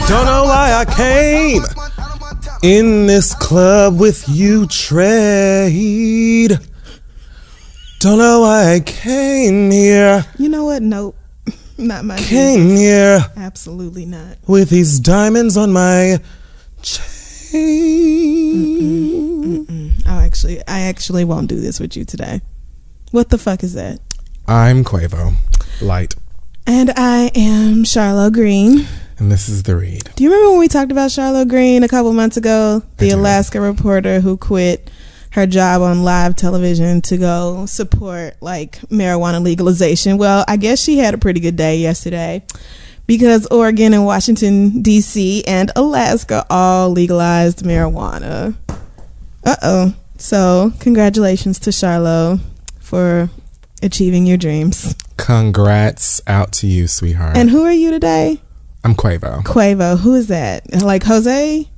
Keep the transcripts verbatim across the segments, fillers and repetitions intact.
Don't know why I came in this club with you, Trade. Don't know why I came here. You know what? Nope. Not my Came Jesus. here. Absolutely not. With these diamonds on my chain. Mm-mm, mm-mm. I'll actually, I actually won't do this with you today. What the fuck is that? I'm Quavo. Light. And I am Charlotte Green. And this is The Read. Do you remember when we talked about Charlotte Green a couple months ago? The I do. Alaska reporter who quit her job on live television to go support like marijuana legalization. Well, I guess she had a pretty good day yesterday because Oregon and Washington, D C and Alaska all legalized marijuana. Uh-oh. So congratulations to Charlotte for achieving your dreams. Congrats out to you, sweetheart. And who are you today? I'm Quavo. Quavo. Who is that? Like Jose?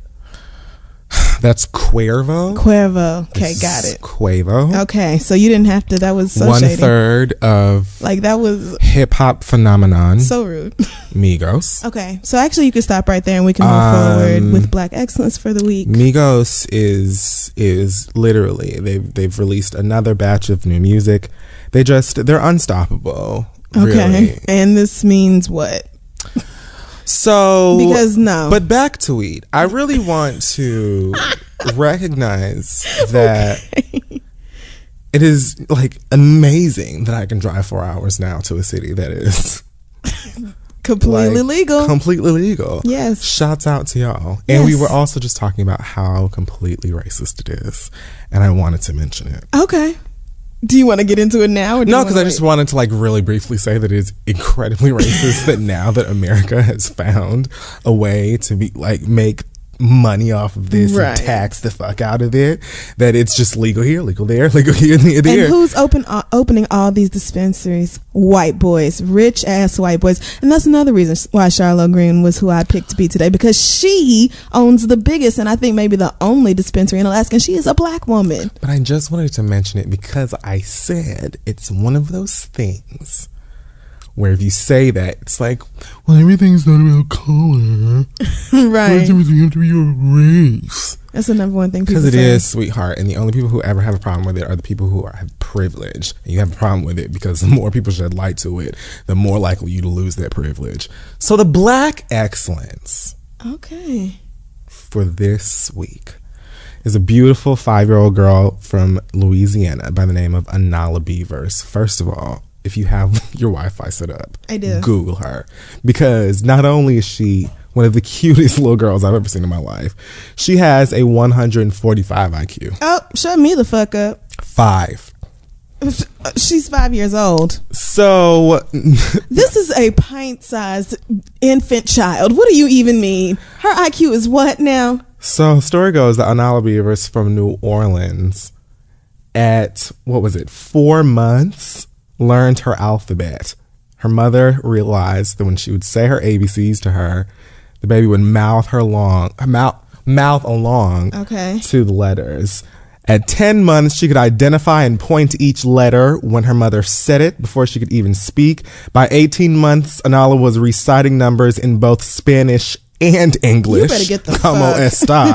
That's Cuervo. Cuervo. Okay, This got is it. Quavo. Okay, so you didn't have to. That was so One shady. third of Like that was hip hop phenomenon so rude. Migos. Okay, so actually you can stop right there and we can move Um, forward with Black Excellence for the week. Migos is is literally they've they've released another batch of new music. They just they're unstoppable. Okay, Really. and this means what? So Because no. But back to weed. I really want to recognize that Okay. it is like amazing that I can drive four hours now to a city that is Completely like, legal. completely legal. Yes. Shouts out to y'all. And we Yes. were also just talking about how completely racist it is. And I wanted to mention it. Okay. Do you want to get into it now? Or do No, you because I wanna just wait? wanted to like really briefly say that it's incredibly racist that now that America has found a way to be like make money off of this Right. and tax the fuck out of it, that it's just legal here, legal there, legal here, and And there. who's open uh, opening all these dispensaries? White boys, rich ass white boys, and that's another reason why Charlotte Green was who I picked to be today, because she owns the biggest and I think maybe the only dispensary in Alaska. And she is a black woman. But I just wanted to mention it because I said it's one of those things where if you say that, it's like, well, everything's not about color. Right. You have to be your race. That's the number one thing people Because it say. is, sweetheart, and the only people who ever have a problem with it are the people who are, have privilege. And you have a problem with it because the more people shed light to it, the more likely you to lose that privilege. So the Black Excellence Okay. for this week is a beautiful five-year-old girl from Louisiana by the name of Anala Beavers. First of all, if you have your Wi-Fi set up, I do. Google her, because not only is she one of the cutest little girls I've ever seen in my life, she has a one hundred forty-five I Q. Oh, shut me the fuck up. Five. She's five years old. So This is a pint-sized infant child. What do you even mean? Her I Q is what now? so story goes that Anala Beavers from New Orleans at what was it four months learned her alphabet. Her mother realized that when she would say her A B Cs to her, the baby would mouth her long mouth mouth along Okay. to the letters. At ten months, she could identify and point to each letter when her mother said it before she could even speak. By eighteen months, Anala was reciting numbers in both Spanish and English. You better get the Como fuck.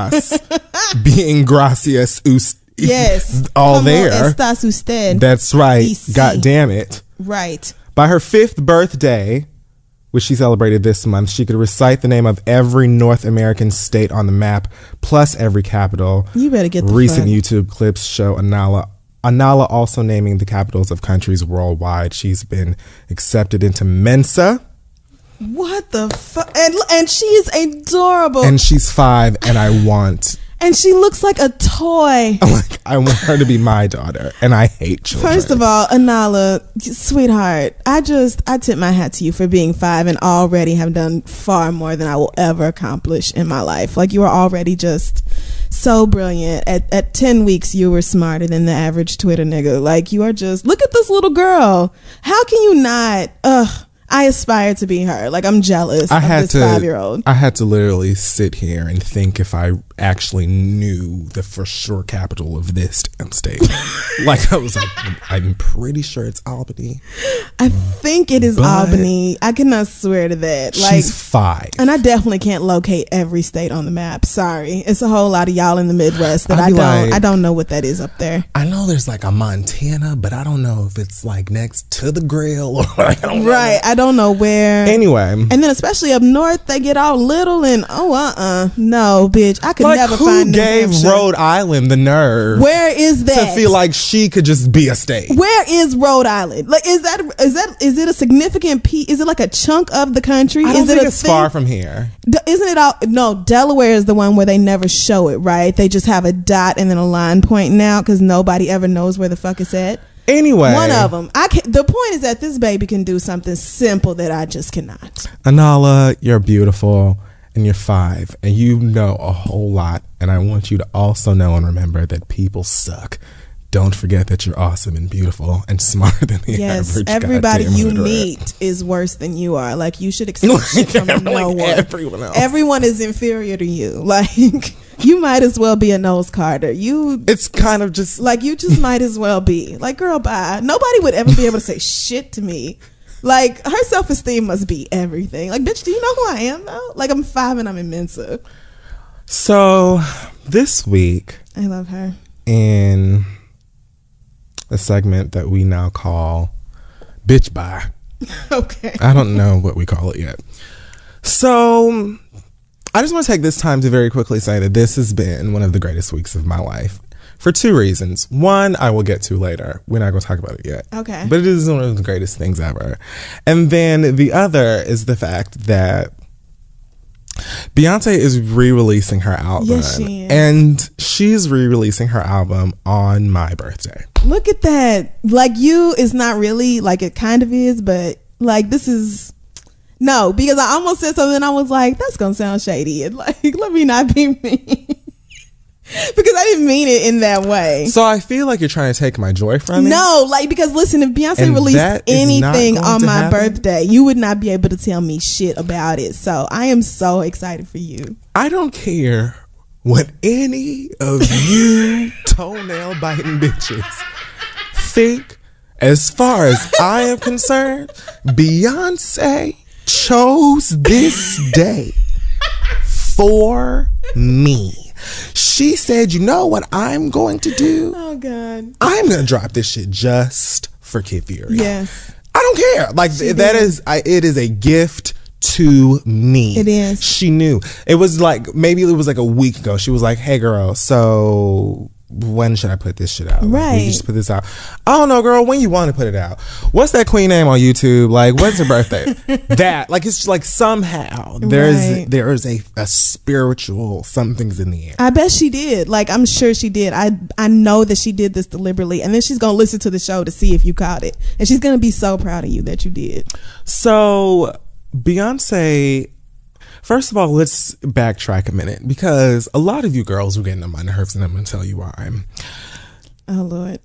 estas. Being gracias us- Yes. all Como there. estás usted? That's right. Y sí. God damn it. Right. By her fifth birthday, which she celebrated this month, she could recite the name of every North American state on the map, plus every capital. You better get the Recent fuck. YouTube clips show Anala Anala also naming the capitals of countries worldwide. She's been accepted into Mensa, What the fuck? And, and she is adorable. and she's five, and I want And she looks like a toy. like I want her to be my daughter, and I hate children. First of all, Anala, sweetheart, I just, I tip my hat to you for being five and already have done far more than I will ever accomplish in my life. Like, you are already just so brilliant. At, at ten weeks, you were smarter than the average Twitter nigga. Like, you are just, look at this little girl. How can you not? Ugh. I aspire to be her. Like, I'm jealous I of had this to five-year-old. I had to literally sit here and think if I actually knew the for sure capital of this damn state. Like I was like, I'm pretty sure it's Albany. I think it is But Albany. I cannot swear to that. Like, she's five. and I definitely can't locate every state on the map. Sorry, it's a whole lot of y'all in the Midwest that I'd I be don't. like- I don't know what that is up there. I know there's like a Montana, but I don't know if it's like next to the grill or like, I don't know. Right, I don't know where. Anyway, And then especially up north, they get all little and oh uh uh no bitch, I could like never who find New gave Hampshire. Rhode Island the nerve Where is to that? feel like she could just be a state? Where is Rhode Island? Like, is that is that is it a significant piece? Is it like a chunk of the country? I don't is think it a it's thing? far from here. D- Isn't it all? No, Delaware is the one where they never show it, right? They just have a dot and then a line pointing out because nobody ever knows where the fuck it's at. Anyway, One of them. I can, the point is that this baby can do something simple that I just cannot. Anala, you're beautiful and you're five and you know a whole lot. And I want you to also know and remember that people suck. Don't forget that you're awesome and beautiful and smarter than the Yes, average. everybody goddamn you hood rat. meet is worse than you are. Like, you should expect shit from Like no one. everyone else. Everyone is inferior to you. Like, you might as well be a nose carter. You It's kind of just like you just might as well be like, girl, bye. Nobody would ever be able to say shit to me. Like, her self esteem must be everything. Like, bitch, do you know who I am though? Like, I'm five and I'm in Mensa. so this week I love her. in a segment that we now call Bitch Bye. Okay. I don't know what we call it yet. So I just want to take this time to very quickly say that this has been one of the greatest weeks of my life for two reasons. One, I will get to later. We're not going to talk about it yet. Okay. But it is one of the greatest things ever. And then the other is the fact that Beyonce is re-releasing her album. Yes, she is. And she's re-releasing her album on my birthday. Look at that. Like, you is not really, like, it kind of is, but like, this is no, because I almost said something and I was like, that's gonna sound shady, and like, let me not be mean. Because I didn't mean it in that way. So I feel like you're trying to take my joy from me. No, like, because listen, if Beyonce And released that is anything not going on to my happen? birthday, you would not be able to tell me shit about it. So I am so excited for you. I don't care what any of you toenail biting bitches think. As far as I am concerned, Beyonce chose this day for me. She said, you know what I'm going to do? Oh God. I'm going to drop this shit just for Kid Fury. Yes. I don't care. Like, She that did. is, I, it is a gift to me. It is. She knew. It was like, maybe it was like a week ago. She was like, hey girl, so when should I put this shit out? Like, Right. we just put this out. I don't know, girl, when you want to put it out. What's that queen name on YouTube? Like, when's her birthday? That, like, it's like somehow there's, Right. there is a, a spiritual, something's in the air. I bet she did. Like, I'm sure she did. I I know that she did this deliberately, and then she's gonna listen to the show to see if you caught it, and she's gonna be so proud of you that you did. So Beyonce, first of all, let's backtrack a minute because a lot of you girls were getting on my nerves, and I'm gonna tell you why. Oh Lord.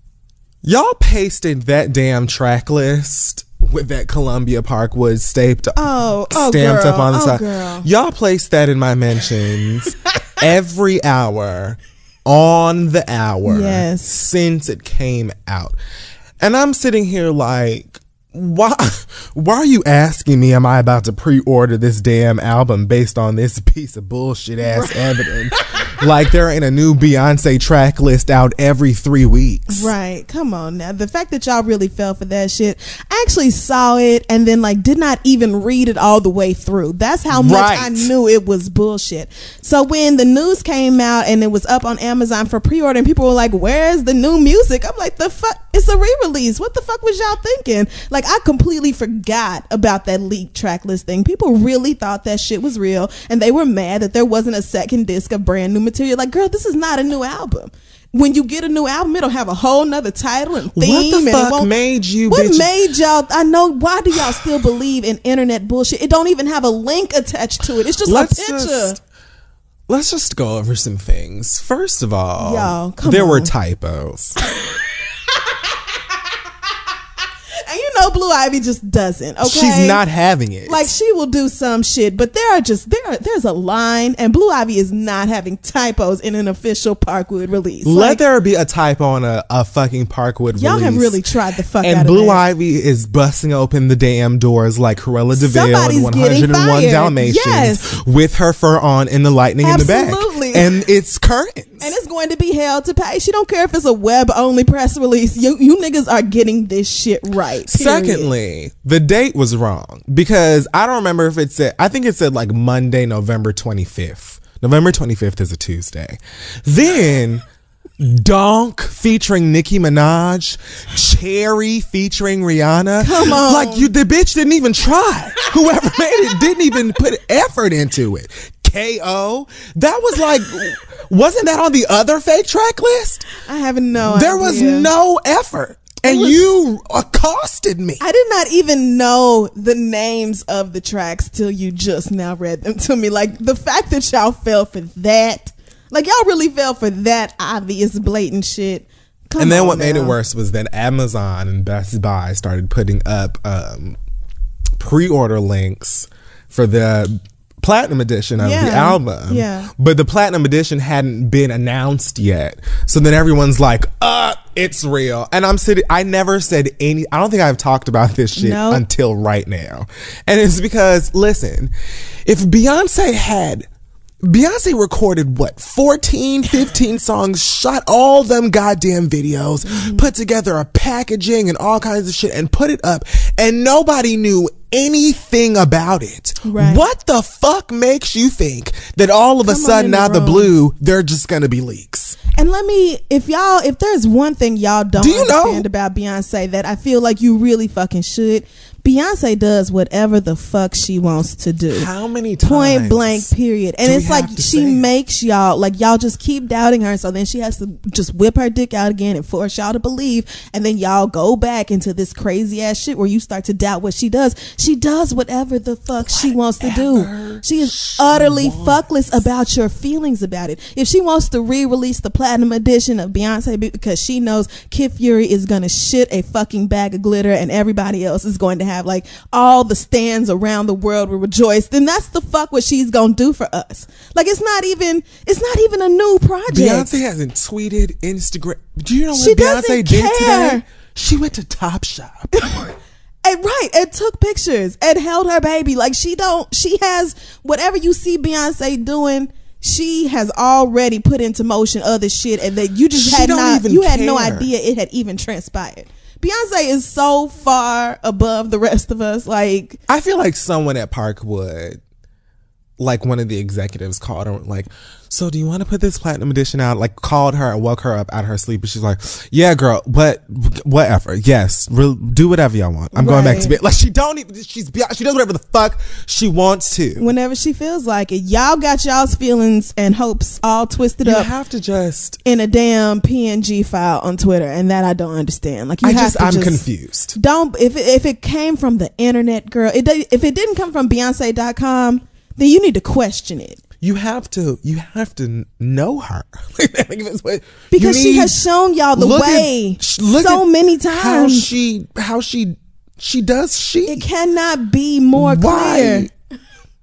Y'all pasted that damn track list with that Columbia Parkwood stamped, Oh, oh, stamped girl. up on the Oh, side. girl. Y'all placed that in my mentions every hour on the hour Yes. since it came out. And I'm sitting here like, why why are you asking me, am I about to pre-order this damn album based on this piece of bullshit ass evidence? Like, there ain't a new Beyonce track list out every three weeks. Right. Come on now. The fact that y'all really fell for that shit. I actually saw it and then like did not even read it all the way through. That's how much Right. I knew it was bullshit. So when the news came out and it was up on Amazon for pre-order and people were like, where's the new music? I'm like, the fuck? It's a re-release. What the fuck was y'all thinking? Like, I completely forgot about that leaked track list thing. People really thought that shit was real and they were mad that there wasn't a second disc of brand new material. Like, girl, this is not a new album. When you get a new album, it'll have a whole nother title and theme. What the and it fuck won't- made you What bitches- made y'all? I know. Why do y'all still believe in internet bullshit? It don't even have a link attached to it. It's just Let's a picture. just let's just go over some things. First of all, Y'all, come there were on. typos. And you know know Blue Ivy just doesn't. Okay, she's not having it. Like, she will do some shit, but there are just there are, there's a line, and Blue Ivy is not having typos in an official Parkwood release. Let like, there be a typo on a, a fucking Parkwood y'all release. have really tried the fuck and out Blue of that. Ivy is busting open the damn doors like Cruella de Vil Somebody's in one getting oh one fired. Dalmatians Yes. with her fur on and the lightning Absolutely. in the back. And it's curtains. And it's going to be held to pay. She don't care if it's a web only press release. You you niggas are getting this shit right. Period. Secondly, the date was wrong because I don't remember if it said, I think it said like Monday, November twenty-fifth. November twenty-fifth is a Tuesday. Then Donk featuring Nicki Minaj, Cherry featuring Rihanna. Come on. Like, you, the bitch didn't even try. Whoever made it didn't even put effort into it. K O. That was like, wasn't that on the other fake track list? I have no There idea. was no effort. And was- you accosted me. I did not even know the names of the tracks till you just now read them to me. Like, the fact that y'all fell for that, like, y'all really fell for that obvious, blatant shit. Come and then on what made now. it worse was that Amazon and Best Buy started putting up um, pre-order links for the platinum edition of Yeah, the album. yeah. But the platinum edition hadn't been announced yet. So then everyone's like, uh, it's real. And I'm sitting, I never said any, I don't think I've talked about this shit No. until right now. And it's because, listen, if Beyonce had Beyonce recorded what, fourteen, fifteen songs, shot all them goddamn videos, mm-hmm. put together a packaging and all kinds of shit and put it up, and nobody knew anything about it. Right. What the fuck makes you think that all of a Come on sudden in the out the room. blue, they're just gonna be leaks? And let me, if y'all, if there's one thing y'all don't Do you know? understand about Beyonce that I feel like you really fucking should, Beyonce does whatever the fuck she wants to do. How many times? Point blank, period. And do we it's like have to she say it? makes y'all, like, y'all just keep doubting her, so then she has to just whip her dick out again and force y'all to believe, and then y'all go back into this crazy ass shit where you start to doubt what she does. She does whatever the fuck she wants to do. She is she utterly wants. fuckless about your feelings about it. If she wants to re-release the platinum edition of Beyonce because she knows Kid Fury is gonna shit a fucking bag of glitter and everybody else is going to have like all the stands around the world will rejoice, then that's the fuck what she's gonna do for us. Like, it's not even it's not even a new project. Beyonce hasn't tweeted, Instagram. Do you know what She Beyonce doesn't did care. today? She went to Topshop. And right, and took pictures and held her baby. Like, she don't she has whatever you see Beyonce doing, she has already put into motion other shit, and that you just She had don't not even you had no care. idea it had even transpired. Beyonce is so far above the rest of us. Like, I feel like someone at Parkwood, like one of the executives, called her like, so do you want to put this platinum edition out? Like, called her and woke her up out of her sleep, and she's like, yeah, girl, what, whatever. Yes, re- do whatever y'all want. I'm going back to Right. bed. Like, she don't even, she's, she does whatever the fuck she wants to. whenever she feels like it. Y'all got y'all's feelings and hopes all twisted You up have to just, in a damn P N G file on Twitter, and that I don't understand. Like, you I have just, to I'm just confused. don't if it, if it came from the internet, girl. It do- if it didn't come from Beyonce dot com, then you need to question it. You have to, you have to know her. Because Because she has shown y'all the way so many times. How she, how she, she does she. It cannot be more Why? clear.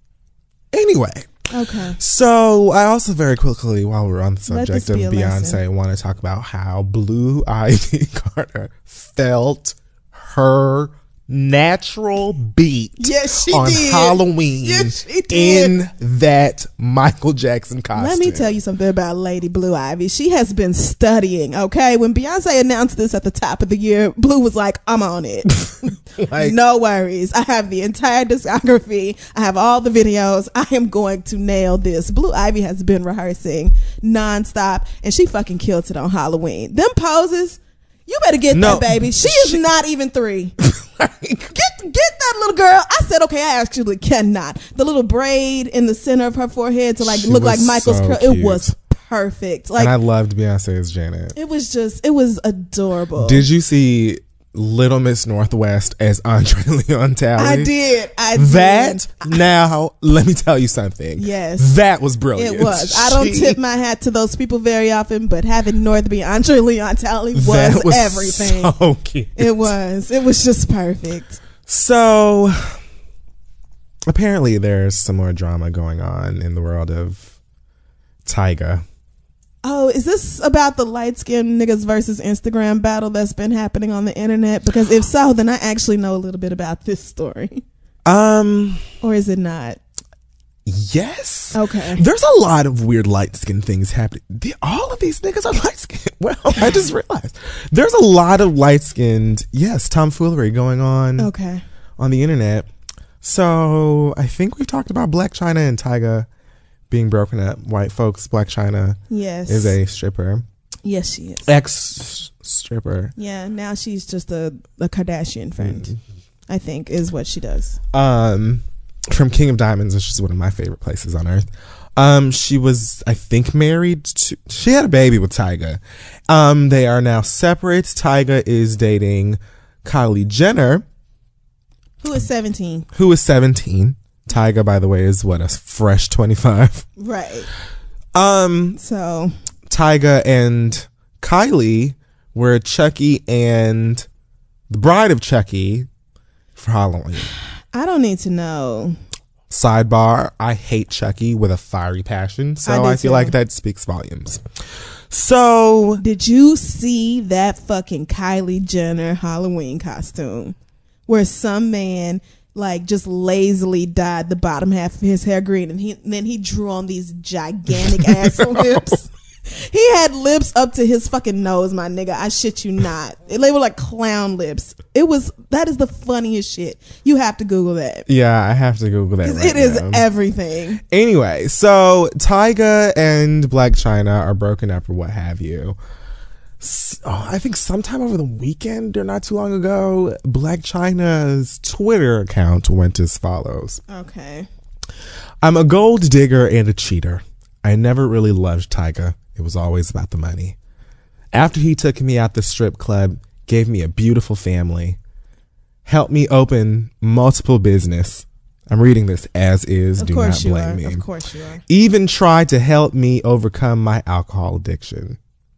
Anyway. Okay. So I also very quickly, while we're on the Let subject this of be a Beyonce, lesson. want to talk about how Blue Ivy Carter felt her natural beat Yes, she on did. Halloween Yes, she did. in that Michael Jackson costume. Let me tell you something about Lady Blue Ivy. She has been studying, okay? When Beyonce announced this at the top of the year, Blue was like, I'm on it. Like, No worries. I have the entire discography. I have all the videos. I am going to nail this. Blue Ivy has been rehearsing nonstop, and she fucking killed it on Halloween. Them poses, you better get No, that, baby. She is she- not even three. like, Get get that little girl. I said, okay, I actually cannot. The little braid in the center of her forehead to like She look like was Michael's so curl. cute. It was perfect. Like, and I loved Beyonce as Janet. it was just, it was adorable. Did you see Little Miss Northwest as Andre Leon Talley. I did. I did. That, now, let me tell you something. Yes. That was brilliant. It was. I don't She- tip my hat to those people very often, but having North be Andre Leon Talley was, that was everything. so cute. It was. It was just perfect. So, apparently there's some more drama going on in the world of Tyga. Oh, is this about the light skinned niggas versus Instagram battle that's been happening on the internet? Because if so, then I actually know a little bit about this story. Um, Or is it not? yes. Okay. There's a lot of weird light skinned things happening. The, all of these niggas are light skinned. Well, I just realized there's a lot of light skinned, yes, tomfoolery going on Okay. on the internet. So I think we've talked about Blac Chyna and Tyga being broken up. White folks, Blac Chyna Yes. is a stripper, Yes, she is. ex stripper. Yeah, now she's just a, a Kardashian friend, Mm. I think, is what she does. Um, from King of Diamonds, which is one of my favorite places on earth. Um, she was, I think, married to, she had a baby with Tyga. Um, they are now separate. Tyga is dating Kylie Jenner, Who is seventeen? who is seventeen. Tyga, by the way, is what, a fresh twenty-five. Right. Um, So, Tyga and Kylie were Chucky and the bride of Chucky for Halloween. I don't need to know. Sidebar, I hate Chucky with a fiery passion, so I do I, feel too. like that speaks volumes. So, Did you see that fucking Kylie Jenner Halloween costume where some man like just lazily dyed the bottom half of his hair green and he and then he drew on these gigantic ass lips? He had lips up to his fucking nose, my nigga. I shit you not. They were like clown lips. It was, that is the funniest shit. You have to Google that. yeah, I have to Google that 'Cause right it is now. everything. Anyway, so Tyga and Blac Chyna are broken up or what have you. S- oh, I think sometime over the weekend or not too long ago, Blac Chyna's Twitter account went as follows. Okay. I'm a gold digger and a cheater. I never really loved Tyga. It was always about the money. After he took me out the strip club, gave me a beautiful family, helped me open multiple business. I'm reading this as is. Of Do course not you blame are. me. Of course you are. Even tried to help me overcome my alcohol addiction.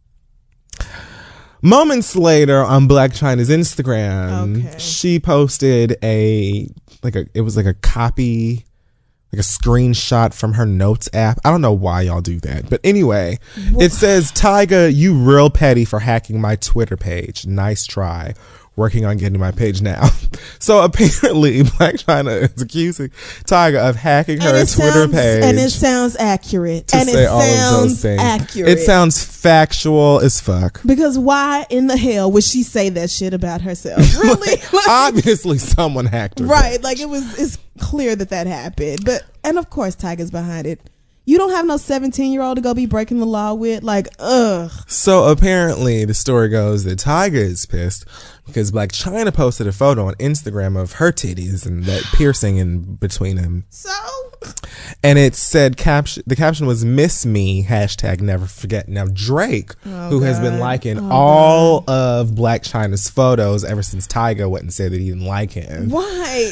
Moments later, on Blac Chyna's Instagram, Okay. she posted a like a it was like a copy, like a screenshot from her notes app. I don't know why y'all do that, but anyway, it says, "Tyga, you real petty for hacking my Twitter page. Nice try. Working on getting my page now." So apparently, Blac Chyna is accusing Tyga of hacking her it Twitter sounds, page. and it sounds accurate. to and say it all of those sounds things. accurate. It sounds factual as fuck. Because why in the hell would she say that shit about herself? Really? Like, Obviously, someone hacked her. right. Like it was. It's clear that that happened. But and of course, Tyga's behind it. You don't have no seventeen year old to go be breaking the law with. Like, ugh. So apparently, the story goes that Tyga is pissed because Blac Chyna posted a photo on Instagram of her titties and that piercing in between them, So and it said caption. The caption was "Miss Me" hashtag Never Forget. Now Drake, Oh, who has been God. liking Oh, all of Blac Chyna's photos ever since Tyga went and said that he didn't like him. why?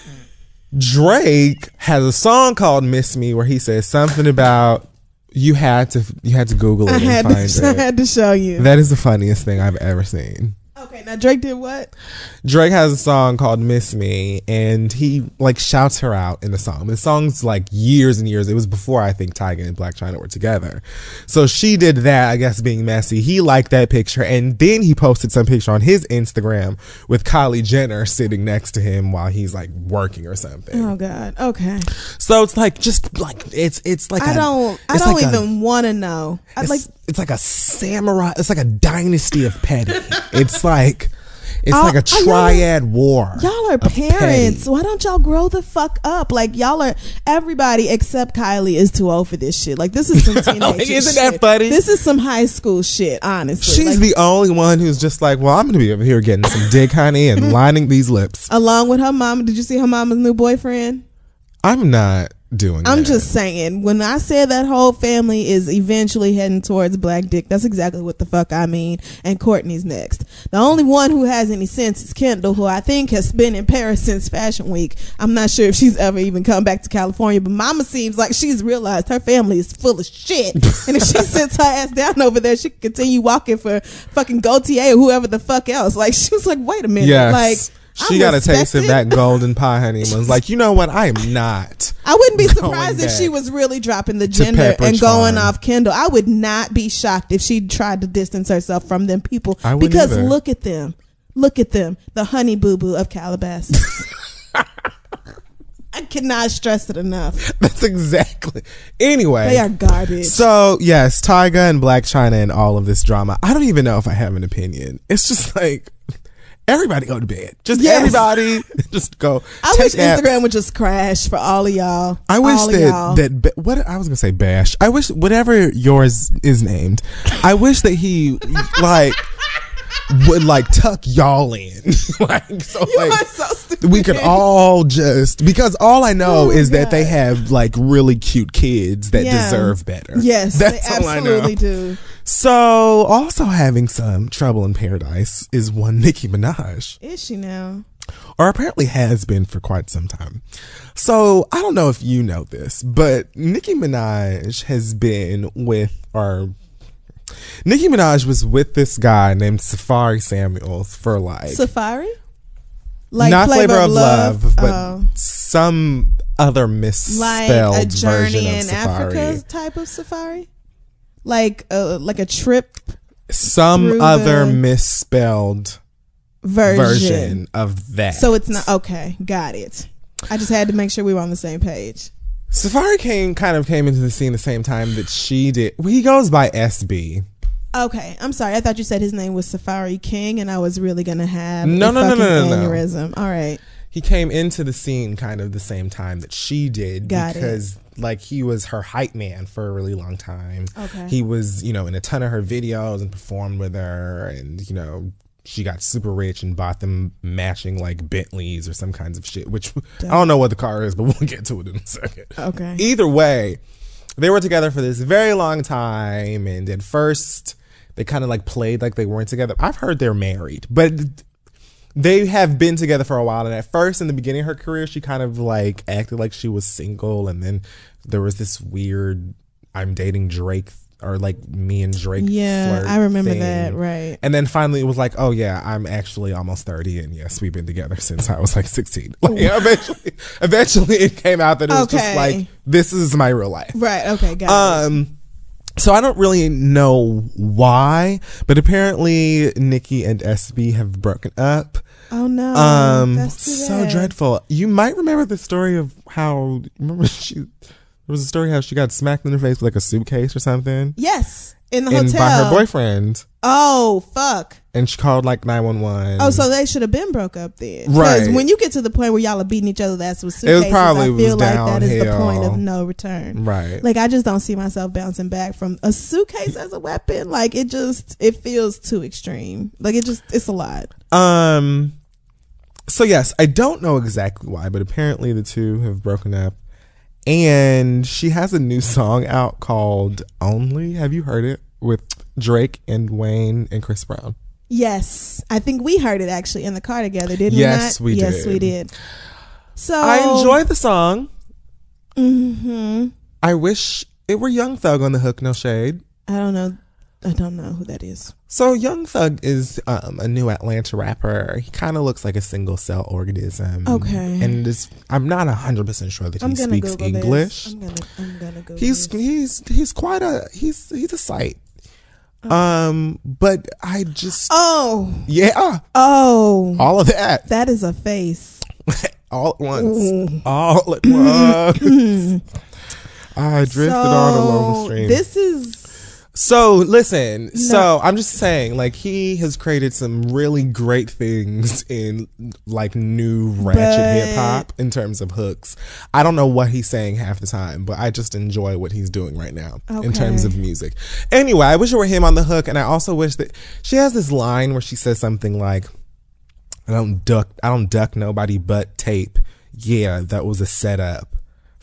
Drake has a song called "Miss Me" where he says something about you had to you had to Google it I and had find to. I it. had to show you. That is the funniest thing I've ever seen. Okay, now Drake did what? Drake has a song called "Miss Me" and he like shouts her out in the song. The song's like years and years. It was before I think Tyga and Blac Chyna were together. So she did that, I guess being messy. He liked that picture and then he posted some picture on his Instagram with Kylie Jenner sitting next to him while he's like working or something. Oh God. Okay. So it's like just like it's it's like I a- don't. I it's don't like a- even want to know. I it's like. it's like a samurai. It's like a dynasty of petty. It's like it's Oh, like a oh, y'all are- triad war. Y'all are of parents. petty. Why don't y'all grow the fuck up? Like y'all are. Everybody except Kylie is too old for this shit. Like this is some teenage Isn't shit. that funny? This is some high school shit. Honestly, She's Like, the only one who's just like, well, I'm gonna be over here getting some dick, honey, and lining these lips. along with her mom. Did you see her mama's new boyfriend? I'm not. doing I'm that. just saying, when I said that whole family is eventually heading towards black dick, that's exactly what the fuck I mean. And Courtney's next. The only one who has any sense is Kendall, who I think has been in Paris since Fashion Week. I'm not sure if she's ever even come back to California, but Mama seems like she's realized her family is full of shit. And if she sits her ass down over there, she can continue walking for fucking Gaultier or whoever the fuck else. Like, she was like, wait a minute. Yes. Like, she I'm got a taste of respected. that golden pie, honey. Was like, you know what? I am not. I wouldn't be going surprised if back she was really dropping the to gender Pepper and going Charm. off Kendall. I would not be shocked if she tried to distance herself from them people. I wouldn't Because either. look at them. Look at them. The honey boo boo of Calabasas. I cannot stress it enough. That's exactly. Anyway. They are garbage. So, yes, Tyga and Black China and all of this drama. I don't even know if I have an opinion. It's just like, everybody go to bed. Just Yes. everybody just go. I take wish naps. Instagram would just crash for all of y'all. I wish all of that y'all. that ba- what I was gonna say bash. I wish whatever yours is named. I wish that he like would like tuck y'all in, like so You like are so stupid. we could all just because all I know Oh, is that they God. have like really cute kids that Yeah. deserve better. Yes, that's they all I know. absolutely do. So also having some trouble in paradise is one Nicki Minaj. Is she now? Or apparently has been for quite some time. So I don't know if you know this, but Nicki Minaj has been with, or Nicki Minaj was with this guy named Safari Samuels for like, Safari? Like not Flavor of Love, but Oh. some other Like misspelled a journey version of in Safari. Africa type of safari? Like a, like a trip Some through other the misspelled version. version of that. So it's not okay. Got it. I just had to make sure we were on the same page. Safari came kind of came into the scene the same time that she did. Well, he goes by S B. Okay, I'm sorry. I thought you said his name was Safari King, and I was really gonna have No, a no, no, fucking no, no, no. aneurysm. All right, He came into the scene kind of the same time that she did Got it. because like he was her hype man for a really long time. Okay. He was, you know, in a ton of her videos and performed with her, and you know, she got super rich and bought them matching like Bentleys or some kinds of shit, which I don't know what the car is, but we'll get to it in a second. Okay. Either way, they were together for this very long time, and at first they kind of like played like they weren't together. I've heard they're married, but they have been together for a while. And at first, in the beginning of her career, she kind of like acted like she was single, and then there was this weird "I'm dating Drake" or like me and Drake. Yeah, flirt I remember thing. that. Right. And then finally, it was like, oh yeah, I'm actually almost thirty, and yes, we've been together since I was like sixteen. Like eventually, eventually, it came out that it was just Okay. like, this is my real life. Right. Okay. Got it. Um, so I don't really know why, but apparently Nicki and S B have broken up. Oh no. Um, That's too so bad. dreadful. You might remember the story of how, remember she, there was a story how she got smacked in the face with like a suitcase or something. Yes, in the And hotel. by her boyfriend. Oh fuck. And she called like nine one one. Oh, so they should have been broke up then. Right. When you get to the point where y'all are beating each other's ass with It was suitcases, probably I was feel like that is the point downhill. of no return. Right. Like, I just don't see myself bouncing back from a suitcase as a weapon. Like, it just, it feels too extreme. Like, it just, it's a lot. Um, so yes, I don't know exactly why, but apparently the two have broken up. And she has a new song out called Only. Have you heard it? With Drake and Wayne and Chris Brown. Yes. I think we heard it actually in the car together, didn't Yes, we we not? Yes, did. we did. So I enjoy the song. hmm I wish it were Young Thug on the hook, no shade. I don't know. I don't know who that is. So Young Thug is um, a new Atlanta rapper. He kind of looks like a single cell organism. Okay. And is, I'm not one hundred percent sure that he I'm gonna speaks Google English. This. I'm gonna. I'm gonna Google. He's this. he's he's quite a he's he's a sight. Um, but I just Oh. yeah, Oh. all of that, That is a face. all at once, Ooh. all at once. I drifted on along the So, stream. This is. So listen, so I'm just saying, like, he has created some really great things in like new ratchet But- hip hop in terms of hooks. I don't know what he's saying half the time, but I just enjoy what he's doing right now in terms Okay. of music. Anyway, I wish it were him on the hook, and I also wish that she has this line where she says something like, "I don't duck, I don't duck nobody but tape." Yeah, that was a setup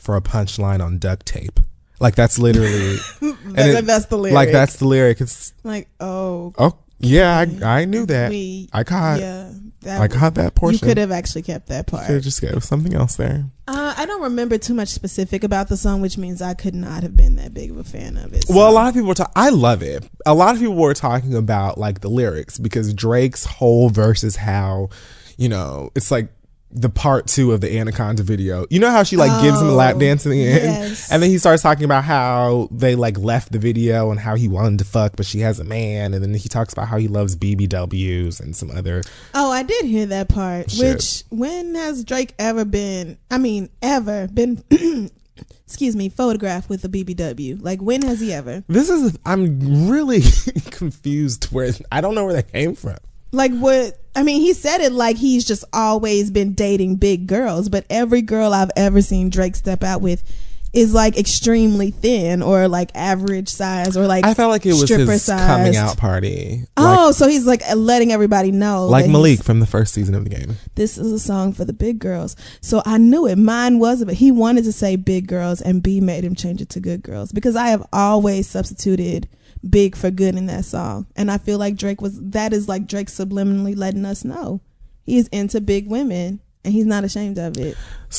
for a punchline on duct tape. Like that's literally and that, it, that's the lyric. Like that's the lyric. It's like oh oh yeah, I, I knew that. we, I caught yeah, that I caught that portion. You could have actually kept that part. Could have just gave something else there. Uh, I don't remember too much specific about the song, which means I could not have been that big of a fan of it. So. Well, a lot of people were talking. I love it. A lot of people were talking about like the lyrics because Drake's whole verse is how, you know, it's like the part two of the Anaconda video. You know how she like oh, gives him a lap dance in the end? Yes. And then he starts talking about how they like left the video and how he wanted to fuck, but she has a man. And then he talks about how he loves B B Ws and some other. Oh, I did hear that part. Shit. Which, when has Drake ever been, I mean, ever been, excuse me, photographed with a B B W? Like, when has he ever? This is, I'm really confused where, I don't know where that came from. Like what? I mean, he said it like he's just always been dating big girls, but every girl I've ever seen Drake step out with is like extremely thin or like average size or like I felt like it was his sized. coming out party. Oh, like, so he's like letting everybody know. Like Malik from the first season of the game. This is a song for the big girls. So I knew it. Mine was, but he wanted to say big girls and B made him change it to good girls because I have always substituted big for good in that song, and I feel like Drake was that is like Drake subliminally letting us know he's into big women and he's not ashamed of it.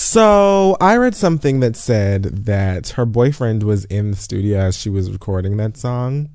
So I read something that said that her boyfriend was in the studio as she was recording that song,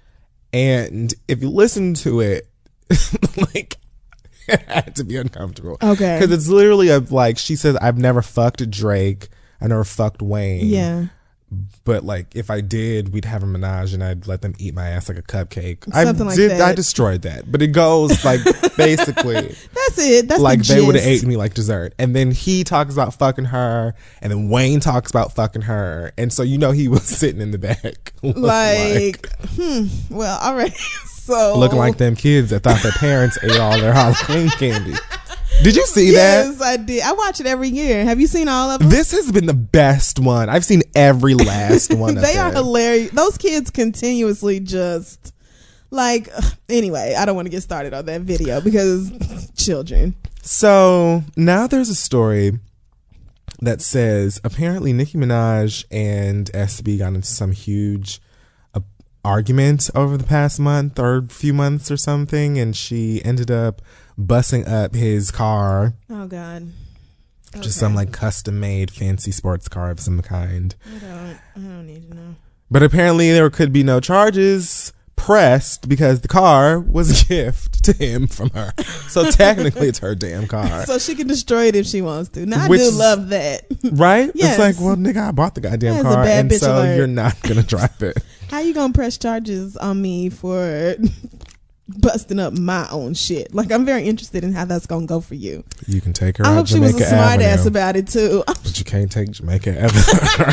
and if you listen to it like it had to be uncomfortable. Okay, because it's literally a like she says I've never fucked Drake, I never fucked Wayne, yeah, but like if I did, we'd have a menage and I'd let them eat my ass like a cupcake. Something I like did that. I destroyed that. But it goes like basically that's it. That's like the they would have gist. ate me like dessert. And then he talks about fucking her, and then Wayne talks about fucking her. And so you know he was sitting in the back. Like, like hmm, well, all right. So looking like them kids that thought their parents ate all their Halloween candy. Did you see yes, that? Yes, I did. I watch it every year. Have you seen all of them? This has been the best one. I've seen every last one of They them. are hilarious. Those kids continuously just like ugh, anyway, I don't want to get started on that video because children. So now there's a story that says apparently Nicki Minaj and S B got into some huge uh, argument over the past month or few months or something, and she ended up bussing up his car. Oh God. Okay. Just some like custom made fancy sports car of some kind. I don't I don't need to know. But apparently there could be no charges pressed because the car was a gift to him from her. So technically it's her damn car. So she can destroy it if she wants to. Now Which I do is, love that. Right? Yes. It's like, well, nigga, I bought the goddamn That is a car, bad and bitch so alert. you're not gonna drive it. How you gonna press charges on me for busting up my own shit? Like, I'm very interested in how that's gonna go for you. You can take her I out hope she Jamaica was a smart Avenue, ass about it too. but you can't take Jamaica Avenue.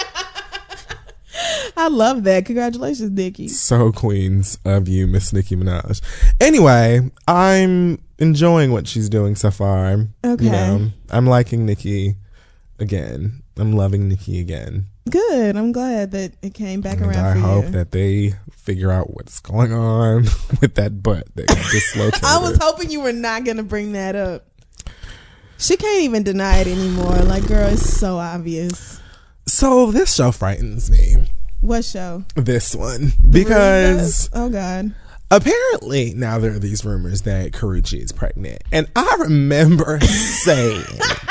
I love that. Congratulations, Nicki. So queens of you, Miss Nicki Minaj. Anyway, I'm enjoying what she's doing so far. Okay. You know, I'm liking Nicki again. I'm loving Nicki again. Good. I'm glad that it came back And around I for hope you. that they figure out what's going on with that butt that got dislocated. I was hoping you were not going to bring that up. She can't even deny it anymore. Like, girl, it's so obvious. So this show frightens me. What show? This one. Because Oh, God. apparently now there are these rumors that Karrueche is pregnant. And I remember saying...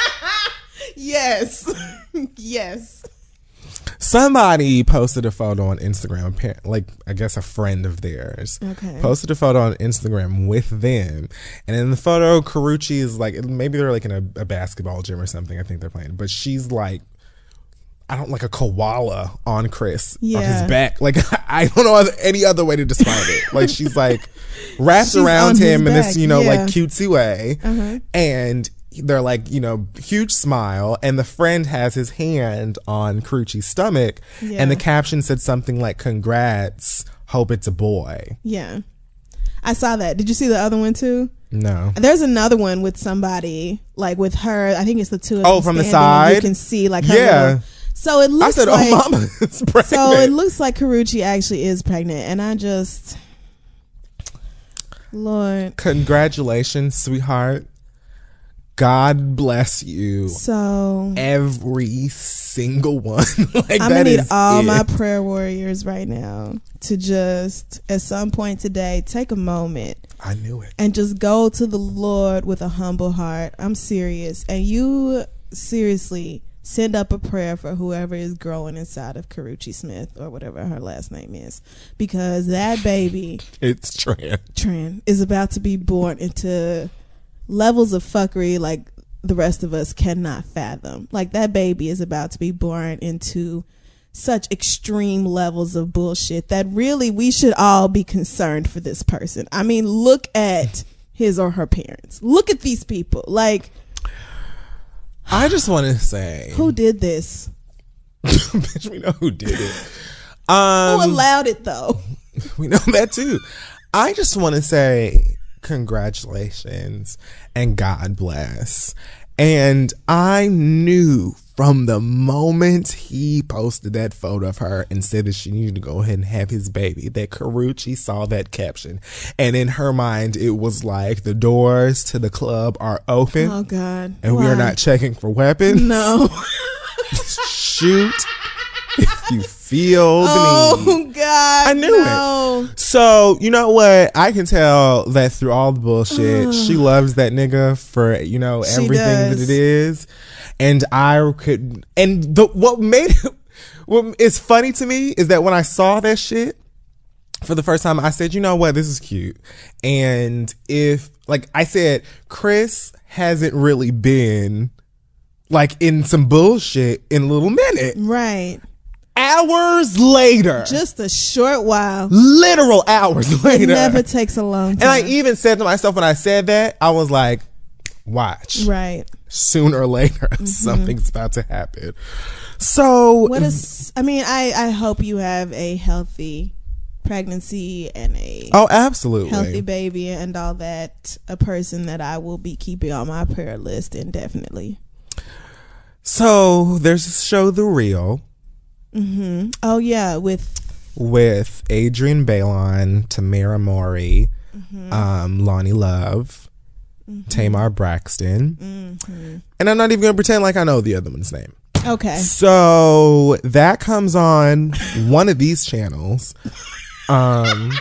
Yes. Yes. Somebody posted a photo on Instagram, apparent- like I guess a friend of theirs, Okay. posted a photo on Instagram with them, and in the photo, Karrueche is like, maybe they're like in a, a basketball gym or something. I think they're playing, but she's like, I don't like a koala on Chris on Yeah. his back. Like I don't know other, any other way to describe it. Like she's like wrapped She's on around his him in this, back, you know, yeah. like cutesy way, Uh-huh. and they're like, you know, huge smile, and the friend has his hand on Karrueche's stomach, Yeah. and the caption said something like, "Congrats, hope it's a boy." Yeah. I saw that. Did you see the other one too? No. There's another one with somebody, like with her. I think it's the two of Oh, them from the standing, and side? You can see like her Yeah. little- So it looks I said, like, "Oh, mama is pregnant." so it looks like Karrueche actually is pregnant, and I just, Lord, Congratulations, sweetheart. God bless you. So every single one. Like, I'm that gonna need is all it. my prayer warriors right now to just at some point today take a moment. I knew it. And just go to the Lord with a humble heart. I'm serious. And you seriously send up a prayer for whoever is growing inside of Karrueche Smith or whatever her last name is, because that baby, it's Tran, Tran, is about to be born into levels of fuckery like the rest of us cannot fathom. Like, that baby is about to be born into such extreme levels of bullshit that really we should all be concerned for this person. I mean, look at his or her parents. Look at these people. Like, I just want to say, who did this? Bitch, we know who did it. Um, who allowed it, though? We know that too. I just want to say congratulations and God bless. And I knew from the moment he posted that photo of her and said that she needed to go ahead and have his baby, that Karrueche saw that caption. And in her mind, it was like, the doors to the club are open. Oh, God. And Why? we are not checking for weapons. No. Shoot if you feel the oh, need. Oh, God. I knew no. it. So, you know what? I can tell that through all the bullshit, she loves that nigga for, you know, She everything does. that it is. And I could, and the, what made it, what is funny to me is that when I saw that shit for the first time, I said, you know what? This is cute. And if, like I said, Chris hasn't really been like in some bullshit in a little minute. Right. Hours later. Just a short while. Literal hours later. It never takes a long time. And I even said to myself when I said that, I was like, watch. Right. Sooner or later, mm-hmm. something's about to happen. So. What is, I mean, I, I hope you have a healthy pregnancy and a oh, absolutely healthy baby and all that. A person that I will be keeping on my prayer list indefinitely. So there's this show, The Real. Mm-hmm. Oh, yeah. With with Adrian Bailon, Tamara Mowry, mm-hmm. um, Lonnie Love, mm-hmm. Tamar Braxton. Mm-hmm. And I'm not even going to pretend like I know the other one's name. Okay. So that comes on one of these channels. Um,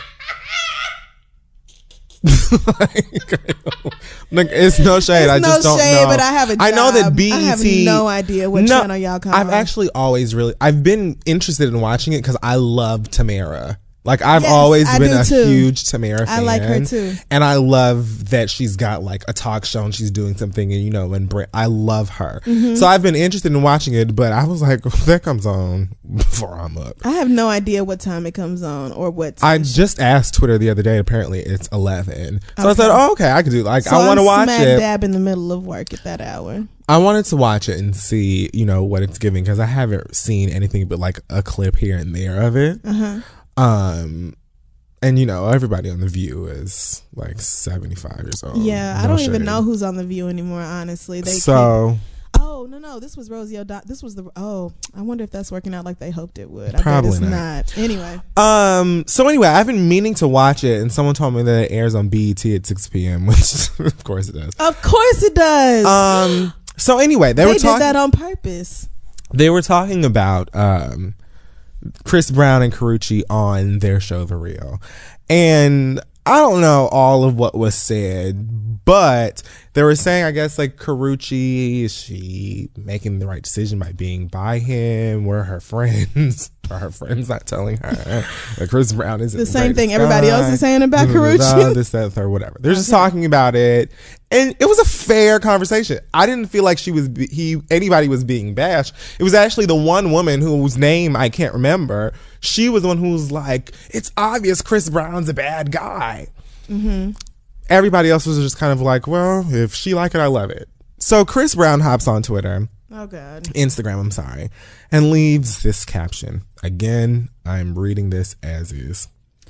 like, it's no shade. It's I just no don't shade, know. but I have a job. I know that B E T. I have no idea what no, channel y'all call. I've actually always really. I've been interested in watching it because I love Tamara. Like, I've yes, always I been a too. huge Tamara fan. I like her too. And I love that she's got like a talk show and she's doing something, and you know, and I love her. Mm-hmm. So I've been interested in watching it, but I was like, that comes on before I'm up. I have no idea what time it comes on or what time. I just asked Twitter the other day. Apparently it's eleven. So okay. I said, oh, okay, I could do like, so I want to watch smack it. Dab in the middle of work at that hour. I wanted to watch it and see, you know, what it's giving, because I haven't seen anything but like a clip here and there of it. Uh-huh. Um, and you know, everybody on The View is like seventy-five years old. Yeah, no I don't shade. even know who's on The View anymore. Honestly, they so. Keep, oh no, no, this was Rosie O'Donnell. This was the. Oh, I wonder if that's working out like they hoped it would. I Probably bet it's not. not. Anyway. Um. So anyway, I've been meaning to watch it, and someone told me that it airs on B E T at six p.m., which of course it does. Of course it does. Um. So anyway, they, they were talking. did that on purpose. They were talking about um, Chris Brown and Karrueche on their show, The Real. And I don't know all of what was said, but they were saying, I guess, like, Karrueche, is she making the right decision by being by him? Were her friends, are her friends not telling her that Chris Brown isn't the same the thing everybody guy? else is saying about Blah, blah, blah, Karrueche? this, that, or whatever. They're okay. just talking about it. And it was a fair conversation. I didn't feel like she was be- he anybody was being bashed. It was actually the one woman whose name I can't remember. She was the one who was like, it's obvious Chris Brown's a bad guy. Mm-hmm. Everybody else was just kind of like, well, if she like it, I love it. So Chris Brown hops on Twitter. Oh, God. Instagram, I'm sorry. And leaves this caption. Again, I'm reading this as is.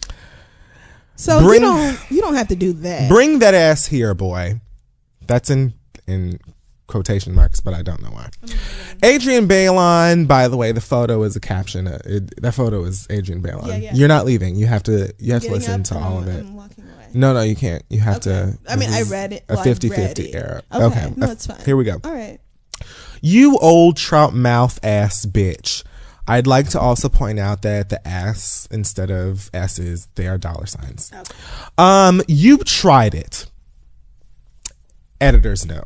So bring, you don't you don't have to do that. Bring that ass here, boy. That's in in quotation marks, but I don't know why. Adrian Bailon, by the way, the photo is a caption. Uh, it, that photo is Adrian Bailon. Yeah, yeah. You're not leaving. You have to you have to Getting listen up to and all of it. I'm walking away. No, no, you can't. You have Okay. to. I mean, I this is read it. A Well, I fifty-fifty read it. error. Okay. Okay. No, Uh, it's fine. Here we go. All right. You old trout mouth ass bitch. I'd like to also point out that the ass instead of S's, they are dollar signs. Okay. Um, you tried it. Editor's note.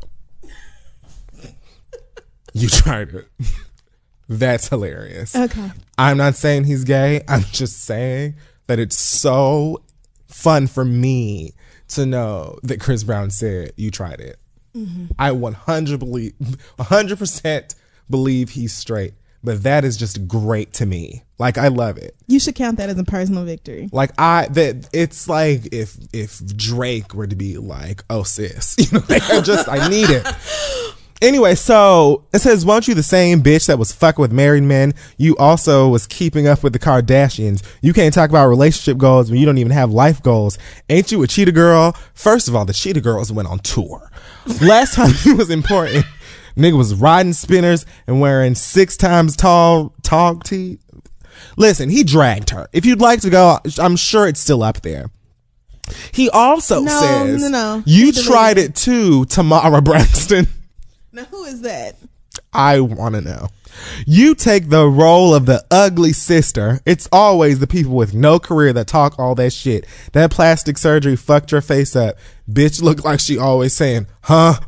You tried it. That's hilarious. Okay. I'm not saying he's gay. I'm just saying that it's so fun for me to know that Chris Brown said you tried it. Mm-hmm. I one hundred believe, one hundred percent believe he's straight, but that is just great to me. Like, I love it. You should count that as a personal victory. Like, I that it's like if if Drake were to be like, oh sis, you know, like I just I need it. Anyway, so it says, weren't you the same bitch that was fucking with married men? You also was keeping up with the Kardashians. You can't talk about relationship goals when you don't even have life goals. Ain't you a cheetah girl? First of all, the cheetah girls went on tour. Last time he was important, nigga was riding spinners and wearing six times tall tall tee. Listen, he dragged her. If you'd like to go, I'm sure it's still up there. He also No, says, no, no. you He deleted tried it too, Tamara Braxton. Now, who is that? I want to know. You take the role of the ugly sister. It's always the people with no career that talk all that shit. That plastic surgery fucked your face up. Bitch looked like she always saying, huh?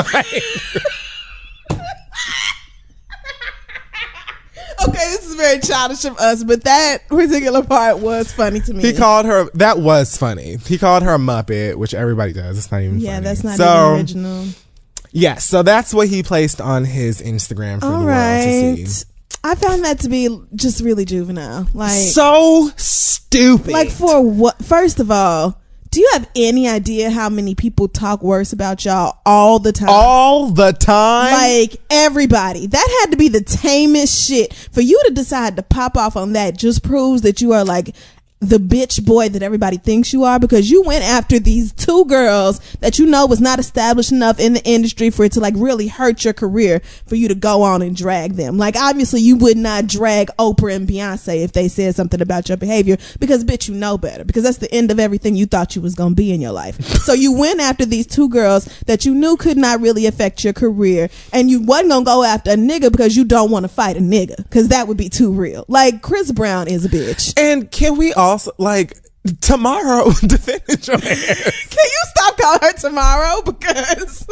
Okay, this is very childish of us, but that particular part was funny to me. He called her, that was funny. He called her a Muppet, which everybody does. It's not even yeah, funny. that's not so, even original. Yeah, so that's what he placed on his Instagram for All the right. world to see. I found that to be just really juvenile. Like, So stupid. like for what? First of all, do you have any idea how many people talk worse about y'all all the time? All the time? Like, everybody. That had to be the tamest shit. For you to decide to pop off on that just proves that you are like the bitch boy that everybody thinks you are, because you went after these two girls that you know was not established enough in the industry for it to like really hurt your career for you to go on and drag them. Like, obviously you would not drag Oprah and Beyonce if they said something about your behavior, because bitch, you know better, because that's the end of everything you thought you was gonna be in your life. So you went after these two girls that you knew could not really affect your career, and you wasn't gonna go after a nigga because you don't want to fight a nigga, because that would be too real. Like, Chris Brown is a bitch. And can we also, like, tomorrow defended your ass. Can you stop calling her tomorrow? Because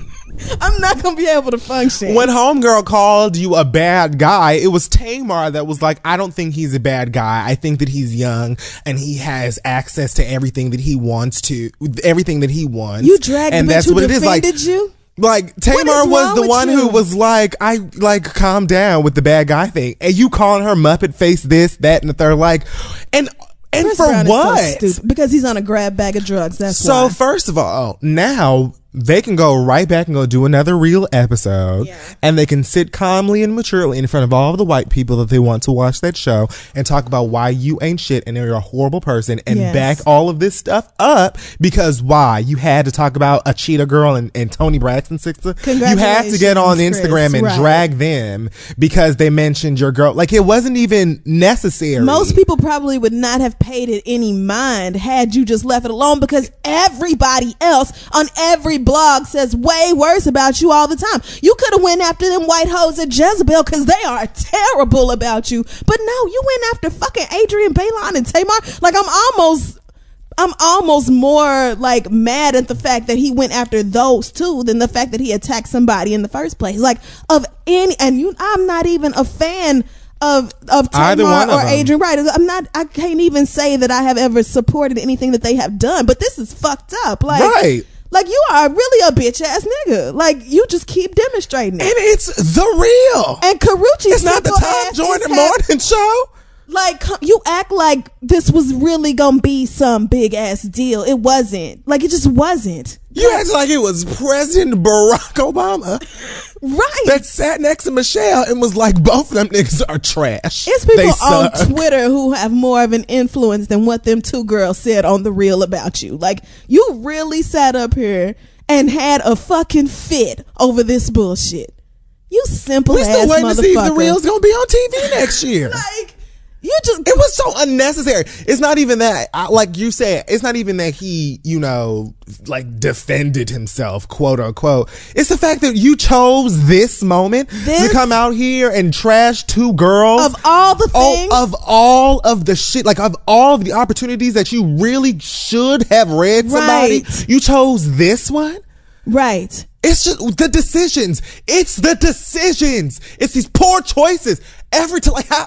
I'm not gonna be able to function. When homegirl called you a bad guy, it was Tamar that was like, I don't think he's a bad guy. I think that he's young and he has access to everything that he wants to, everything that he wants. You dragged and the bitch that's who what it is. Like, defended you? Like, What Tamar is was wrong the with one you? who was like, I like calm down with the bad guy thing, and you calling her Muppet face this, that, and the third. Like, and and Chris for Brown what? is so stupid because he's on a grab bag of drugs. That's So why. first of all, now they can go right back and go do another real episode, Yeah. and they can sit calmly and maturely in front of all of the white people that they want to watch that show and talk about why you ain't shit and you're a horrible person, and Yes. back all of this stuff up, because why you had to talk about a cheetah girl and, and Tony Braxton sister. You had to get on Congratulations, Instagram and Chris. Right. drag them because they mentioned your girl. Like, it wasn't even necessary. Most people probably would not have paid it any mind had you just left it alone, because everybody else on every blog says way worse about you all the time. You could have went after them white hoes at Jezebel because they are terrible about you, but no, you went after fucking Adrian Bailon and Tamar. Like, I'm almost I'm almost more like mad at the fact that he went after those two than the fact that he attacked somebody in the first place. Like, of any, and you, I'm not even a fan of of Either Tamar one of or them. Adrian Wright. I'm not. I can't even say that I have ever supported anything that they have done. But this is fucked up. Like, Right. like you are really a bitch ass nigga. Like, you just keep demonstrating And it. it's the real. And Karuchi's It's not the simple Tom ass Jordan is have- morning show. Like, co- you act like this was really gonna be some big ass deal. It wasn't. Like, it just wasn't. You act like it was President Barack Obama Right. that sat next to Michelle and was like, both of them niggas are trash. It's people They on suck. Twitter who have more of an influence than what them two girls said on the reel about you. Like, you really sat up here and had a fucking fit over this bullshit. You simple We ass still waiting to see if the motherfucker. reel's gonna be on T V next year. Like, you You just it was so unnecessary. It's not even that, I, like you said, it's not even that he, you know, like defended himself, quote unquote. It's the fact that you chose this moment This- to come out here and trash two girls of all the things. Oh, of all of the shit, like of all of the opportunities that you really should have read somebody, Right. you chose this one. Right. It's just the decisions. It's the decisions. It's these poor choices. Every time, like how.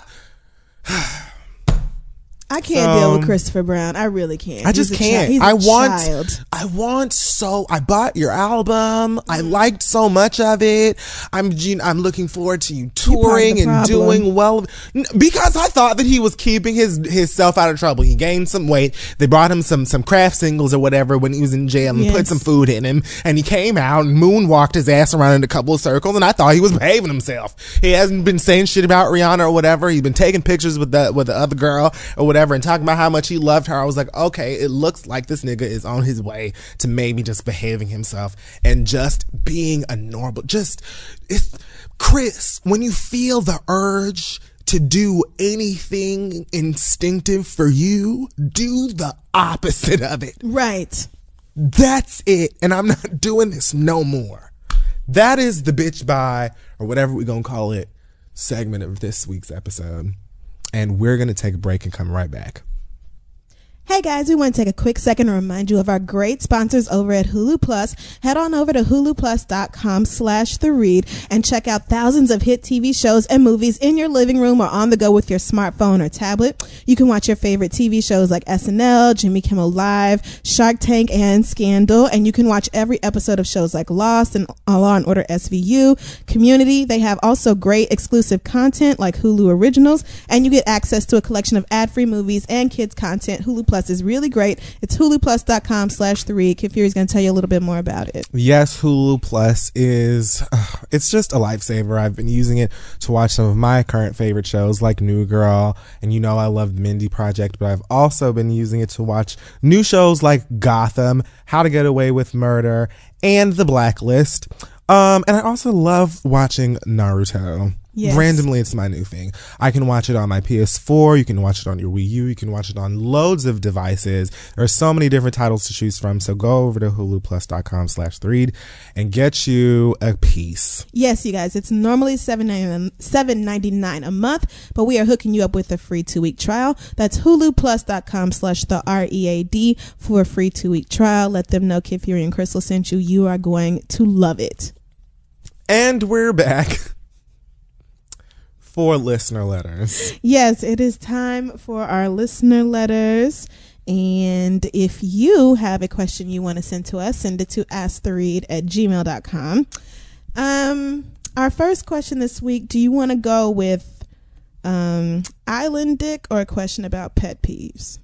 I can't So, deal with Christopher Brown. I really can't. I just He's a can't. chi- he's a I want. child. I want so. I bought your album. I liked so much of it. I'm. you know, I'm looking forward to you touring the and problem. doing well N- because I thought that he was keeping his his self out of trouble. He gained some weight. They brought him some some craft singles or whatever when he was in jail and Yes. put some food in him. And he came out and moonwalked his ass around in a couple of circles. And I thought he was behaving himself. He hasn't been saying shit about Rihanna or whatever. He's been taking pictures with the with the other girl or whatever and talking about how much he loved her. I was like, okay, it looks like this nigga is on his way to maybe just behaving himself and just being a normal, just, it's, Chris, when you feel the urge to do anything instinctive for you, do the opposite of it. Right. That's it. And I'm not doing this no more. That is the bitch bye, or whatever we're going to call it, segment of this week's episode. And we're going to take a break and come right back. Hey guys, we want to take a quick second to remind you of our great sponsors over at Hulu Plus. Head on over to huluplus.com slash the read and check out thousands of hit T V shows and movies in your living room or on the go with your smartphone or tablet. You can watch your favorite T V shows like S N L, Jimmy Kimmel Live, Shark Tank, and Scandal. And you can watch every episode of shows like Lost and Law and Order S V U, Community. They have also great exclusive content like Hulu Originals, and you get access to a collection of ad-free movies and kids content. Hulu Plus is really great. It's huluplus.com slash the read. Kid Fury's going to tell you a little bit more about it. Yes, Hulu Plus is, uh, it's just a lifesaver. I've been using it to watch some of my current favorite shows like New Girl, and you know I love the Mindy Project, but I've also been using it to watch new shows like Gotham, How to Get Away with Murder, and The Blacklist. Um, and I also love watching Naruto. Yes. Randomly, it's my new thing. I can watch it on my P S four. You can watch it on your Wii U. You can watch it on loads of devices. There are so many different titles to choose from. So go over to huluplus.com slash the read and get you a piece. Yes, you guys, it's normally seven ninety-nine a month, but we are hooking you up with a free two-week trial. That's huluplus.com slash the R E A D for a free two-week trial. Let them know Kid Fury and Crystal sent you. You are going to love it. And we're back for listener letters. Yes, it is time for our listener letters. And if you have a question you want to send to us, send it to asktheread at gmail dot com. Um, our first question this week, do you want to go with um, Island Dick or a question about pet peeves?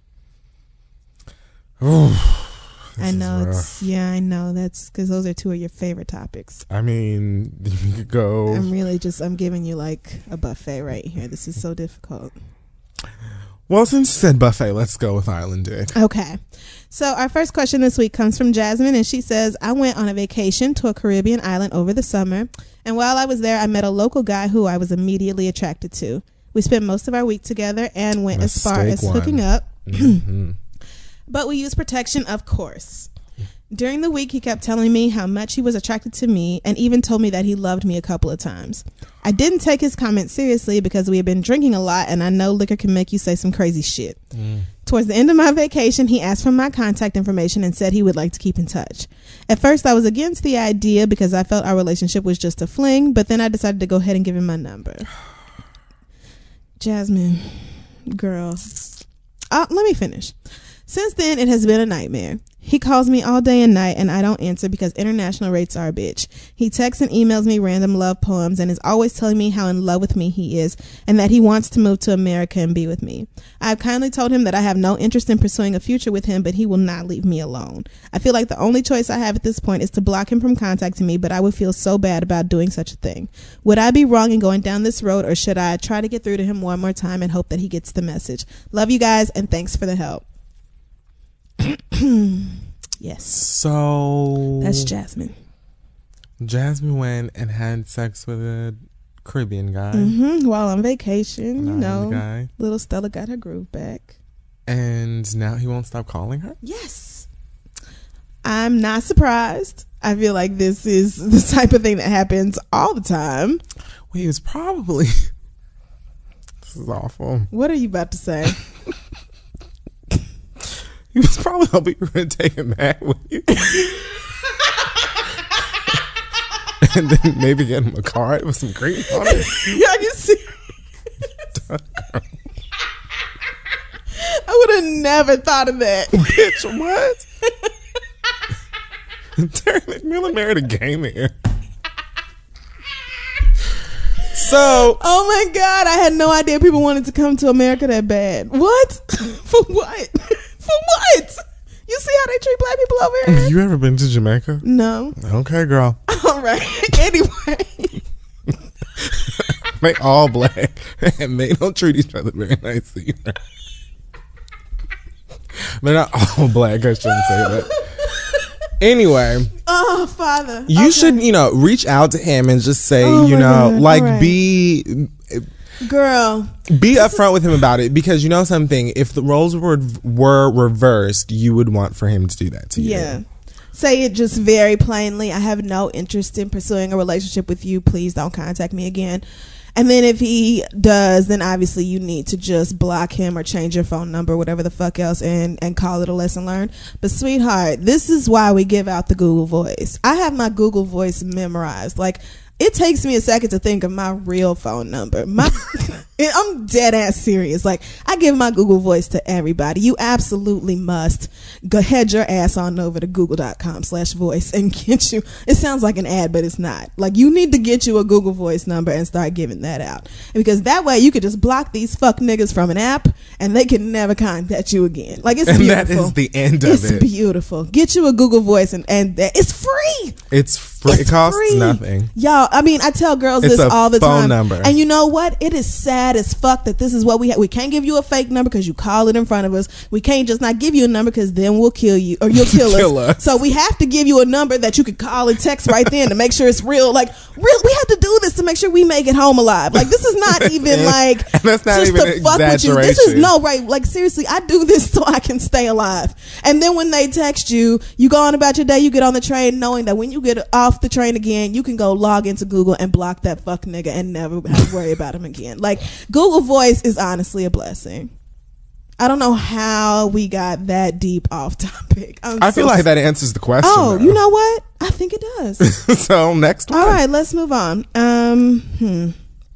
I know it's, yeah, I know. That's because those are two of your favorite topics. I mean, you could go. I'm really just, I'm giving you like a buffet right here. This is so difficult. Well, since you said buffet, let's go with Island Dick. Okay. So our first question this week comes from Jasmine, and she says, I went on a vacation to a Caribbean island over the summer, and while I was there, I met a local guy who I was immediately attracted to. We spent most of our week together and went as far Mistake as one. hooking up. Mm-hmm. But we used protection, of course. During the week, he kept telling me how much he was attracted to me and even told me that he loved me a couple of times. I didn't take his comments seriously because we had been drinking a lot, and I know liquor can make you say some crazy shit. Mm. Towards the end of my vacation, he asked for my contact information and said he would like to keep in touch. At first, I was against the idea because I felt our relationship was just a fling, but then I decided to go ahead and give him my number. Jasmine, girl. Uh, let me finish. Since then, it has been a nightmare. He calls me all day and night, and I don't answer because international rates are a bitch. He texts and emails me random love poems and is always telling me how in love with me he is and that he wants to move to America and be with me. I have kindly told him that I have no interest in pursuing a future with him, but he will not leave me alone. I feel like the only choice I have at this point is to block him from contacting me, but I would feel so bad about doing such a thing. Would I be wrong in going down this road, or should I try to get through to him one more time and hope that he gets the message? Love you guys, and thanks for the help. Yes. So that's Jasmine. Jasmine went and had sex with a Caribbean guy. Mm-hmm. While on vacation, you Island know, guy. little Stella got her groove back. And now he won't stop calling her? Yes. I'm not surprised. I feel like this is the type of thing that happens all the time. Well, he was probably... This is awful. What are you about to say? He was probably hoping you were going to take him back with you. And then maybe get him a card with some cream on it. Are you serious? I would have never thought of that. Bitch, what? Terry McMillan married a gay man. So, oh my God, I had no idea people wanted to come to America that bad. What? For what? For what? You see how they treat black people over here? You ever been to Jamaica? No. Okay, girl. All right. Anyway. They all black. And they don't treat each other very nicely either. They're not all black. I shouldn't say that. Anyway. Oh, Father. You okay. should, you know, reach out to him and just say, oh you know, God. like right. be... Girl, be upfront with him about it, because you know something, if the roles were were reversed, you would want for him to do that to you. Yeah. Say it just very plainly. I have no interest in pursuing a relationship with you. Please don't contact me again. And then if he does, then obviously you need to just block him or change your phone number, whatever the fuck else, and, and call it a lesson learned. But sweetheart, this is why we give out the Google Voice. I have my Google Voice memorized. Like, it takes me a second to think of my real phone number. My, I'm dead ass serious. Like, I give my Google Voice to everybody. You absolutely must go head your ass on over to google.com slash voice and get you. It sounds like an ad, but it's not. Like, you need to get you a Google Voice number and start giving that out. Because that way you could just block these fuck niggas from an app and they can never contact you again. Like, it's and beautiful. And that is the end of it's it. It's beautiful. Get you a Google Voice and, and it's free. It's free. It's it costs free. Nothing. Y'all, I mean, I tell girls it's this all the phone time. Number. And you know what? It is sad as fuck that this is what we have. We can't give you a fake number because you call it in front of us. We can't just not give you a number because then we'll kill you or you'll kill, kill us. us. So we have to give you a number that you could call and text right then to make sure it's real. Like, real, we have to do this to make sure we make it home alive. Like, this is not even like that's not just even to fuck with you. This is no right. Like, seriously, I do this so I can stay alive. And then when they text you, you go on about your day. You get on the train knowing that when you get off the train again, you can go log into Google and block that fuck nigga and never have to worry about him again. Like, Google Voice is honestly a blessing. I don't know how we got that deep off topic. I'm I so feel like that answers the question. Oh, though. You know what? I think it does. So next one. All right, let's move on. Um, hmm.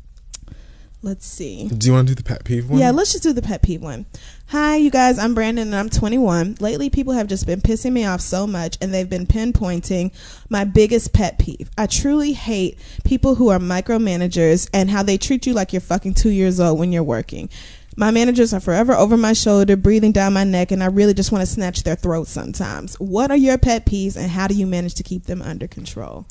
Let's see. Do you want to do the pet peeve one? Yeah, let's just do the pet peeve one. Hi, you guys. I'm Brandon and I'm twenty-one. Lately, people have just been pissing me off so much and they've been pinpointing my biggest pet peeve. I truly hate people who are micromanagers and how they treat you like you're fucking two years old when you're working. My managers are forever over my shoulder, breathing down my neck, and I really just want to snatch their throats sometimes. What are your pet peeves and how do you manage to keep them under control?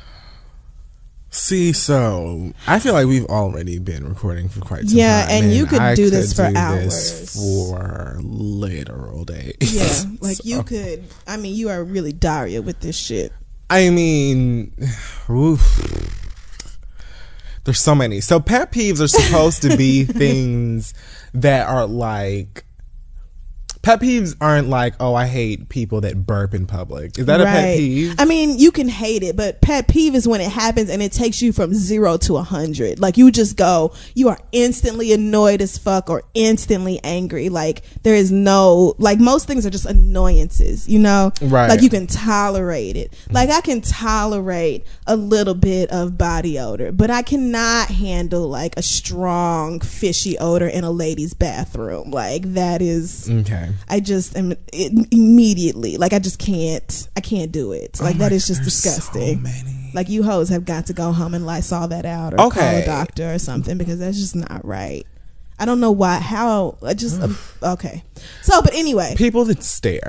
See, so I feel like we've already been recording for quite some yeah, time. Yeah, and, and you could I do could this for do hours. This for literal days. Yeah, like so. you could. I mean, you are really Daria with this shit. I mean, oof. There's so many. So pet peeves are supposed to be things that are like... Pet peeves aren't like, oh, I hate people that burp in public. Is that right. a pet peeve? I mean, you can hate it, but pet peeve is when it happens and it takes you from zero to a hundred. Like, you just go, you are instantly annoyed as fuck or instantly angry. Like, there is no, like, most things are just annoyances, you know? Right. Like, you can tolerate it. Like, I can tolerate a little bit of body odor, but I cannot handle, like, a strong, fishy odor in a lady's bathroom. Like, that is... Okay. I just am it, immediately like I just can't I can't do it like oh that is just disgusting. So many. Like, you hoes have got to go home and Lysol that out or okay. call a doctor or something because that's just not right. I don't know why how I just um, okay so but anyway, people that stare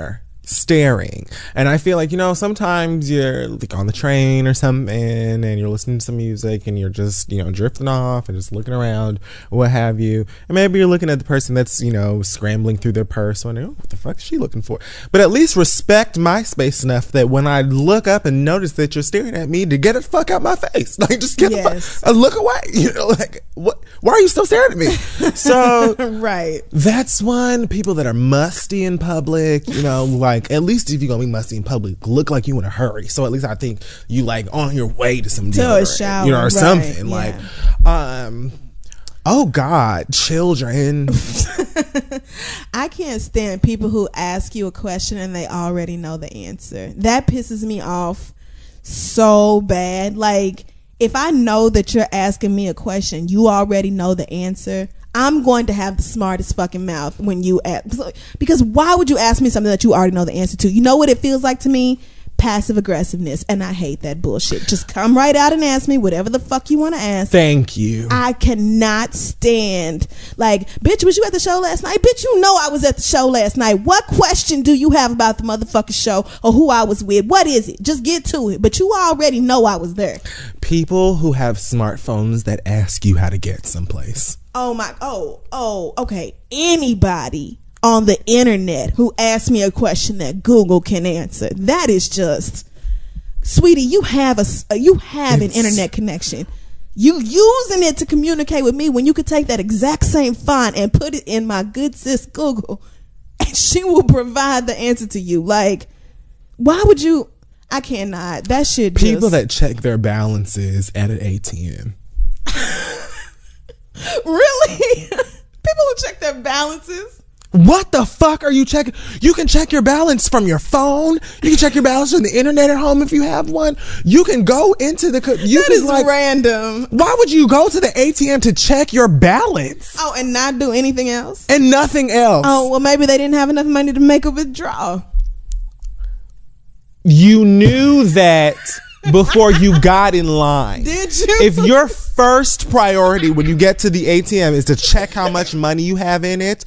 staring. And I feel like, you know, sometimes you're like on the train or something and you're listening to some music and you're just, you know, drifting off and just looking around, what have you. And maybe you're looking at the person that's, you know, scrambling through their purse, wondering, oh, what the fuck is she looking for? But at least respect my space enough that when I look up and notice that you're staring at me, to get the fuck out my face. Like, just get Yes. the fuck, uh, look away. You know, like, what? Why are you still staring at me? So, Right. that's one. People that are musty in public, you know, like, at least if you're gonna be musty in public, look like you in a hurry. So at least I think you like on your way to some To a deodorant, shower, you know, or right, something. yeah. Like, um, oh God, children. I can't stand people who ask you a question and they already know the answer. That pisses me off so bad. Like, if I know that you're asking me a question, you already know the answer, I'm going to have the smartest fucking mouth when you ask. Because why would you ask me something that you already know the answer to? You know what it feels like to me? Passive aggressiveness. And I hate that bullshit. Just come right out and ask me whatever the fuck you want to ask. Thank you. I cannot stand, like, bitch, was you at the show last night? Bitch, you know I was at the show last night. What question do you have about the motherfucking show or who I was with? What is it? Just get to it. But you already know I was there. People who have smartphones that ask you how to get someplace. Oh my, oh, oh, okay. Anybody on the internet who asks me a question that Google can answer, that is just, sweetie, you have a, you have It's- an internet connection. You using it to communicate with me when you could take that exact same font and put it in my good sis Google and she will provide the answer to you. Like, why would you? I cannot. That shit just, People that check their balances at an A T M. really? People who check their balances? What the fuck are you checking? You can check your balance from your phone. You can check your balance from the internet at home if you have one. You can go into the. co- You That can is like. random. Why would you go to the A T M to check your balance Oh, and not do anything else? and nothing else? Oh, well, maybe they didn't have enough money to make a withdrawal. You knew that before you got in line. Did you? If your first priority when you get to the A T M is to check how much money you have in it,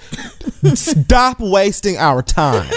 stop wasting our time.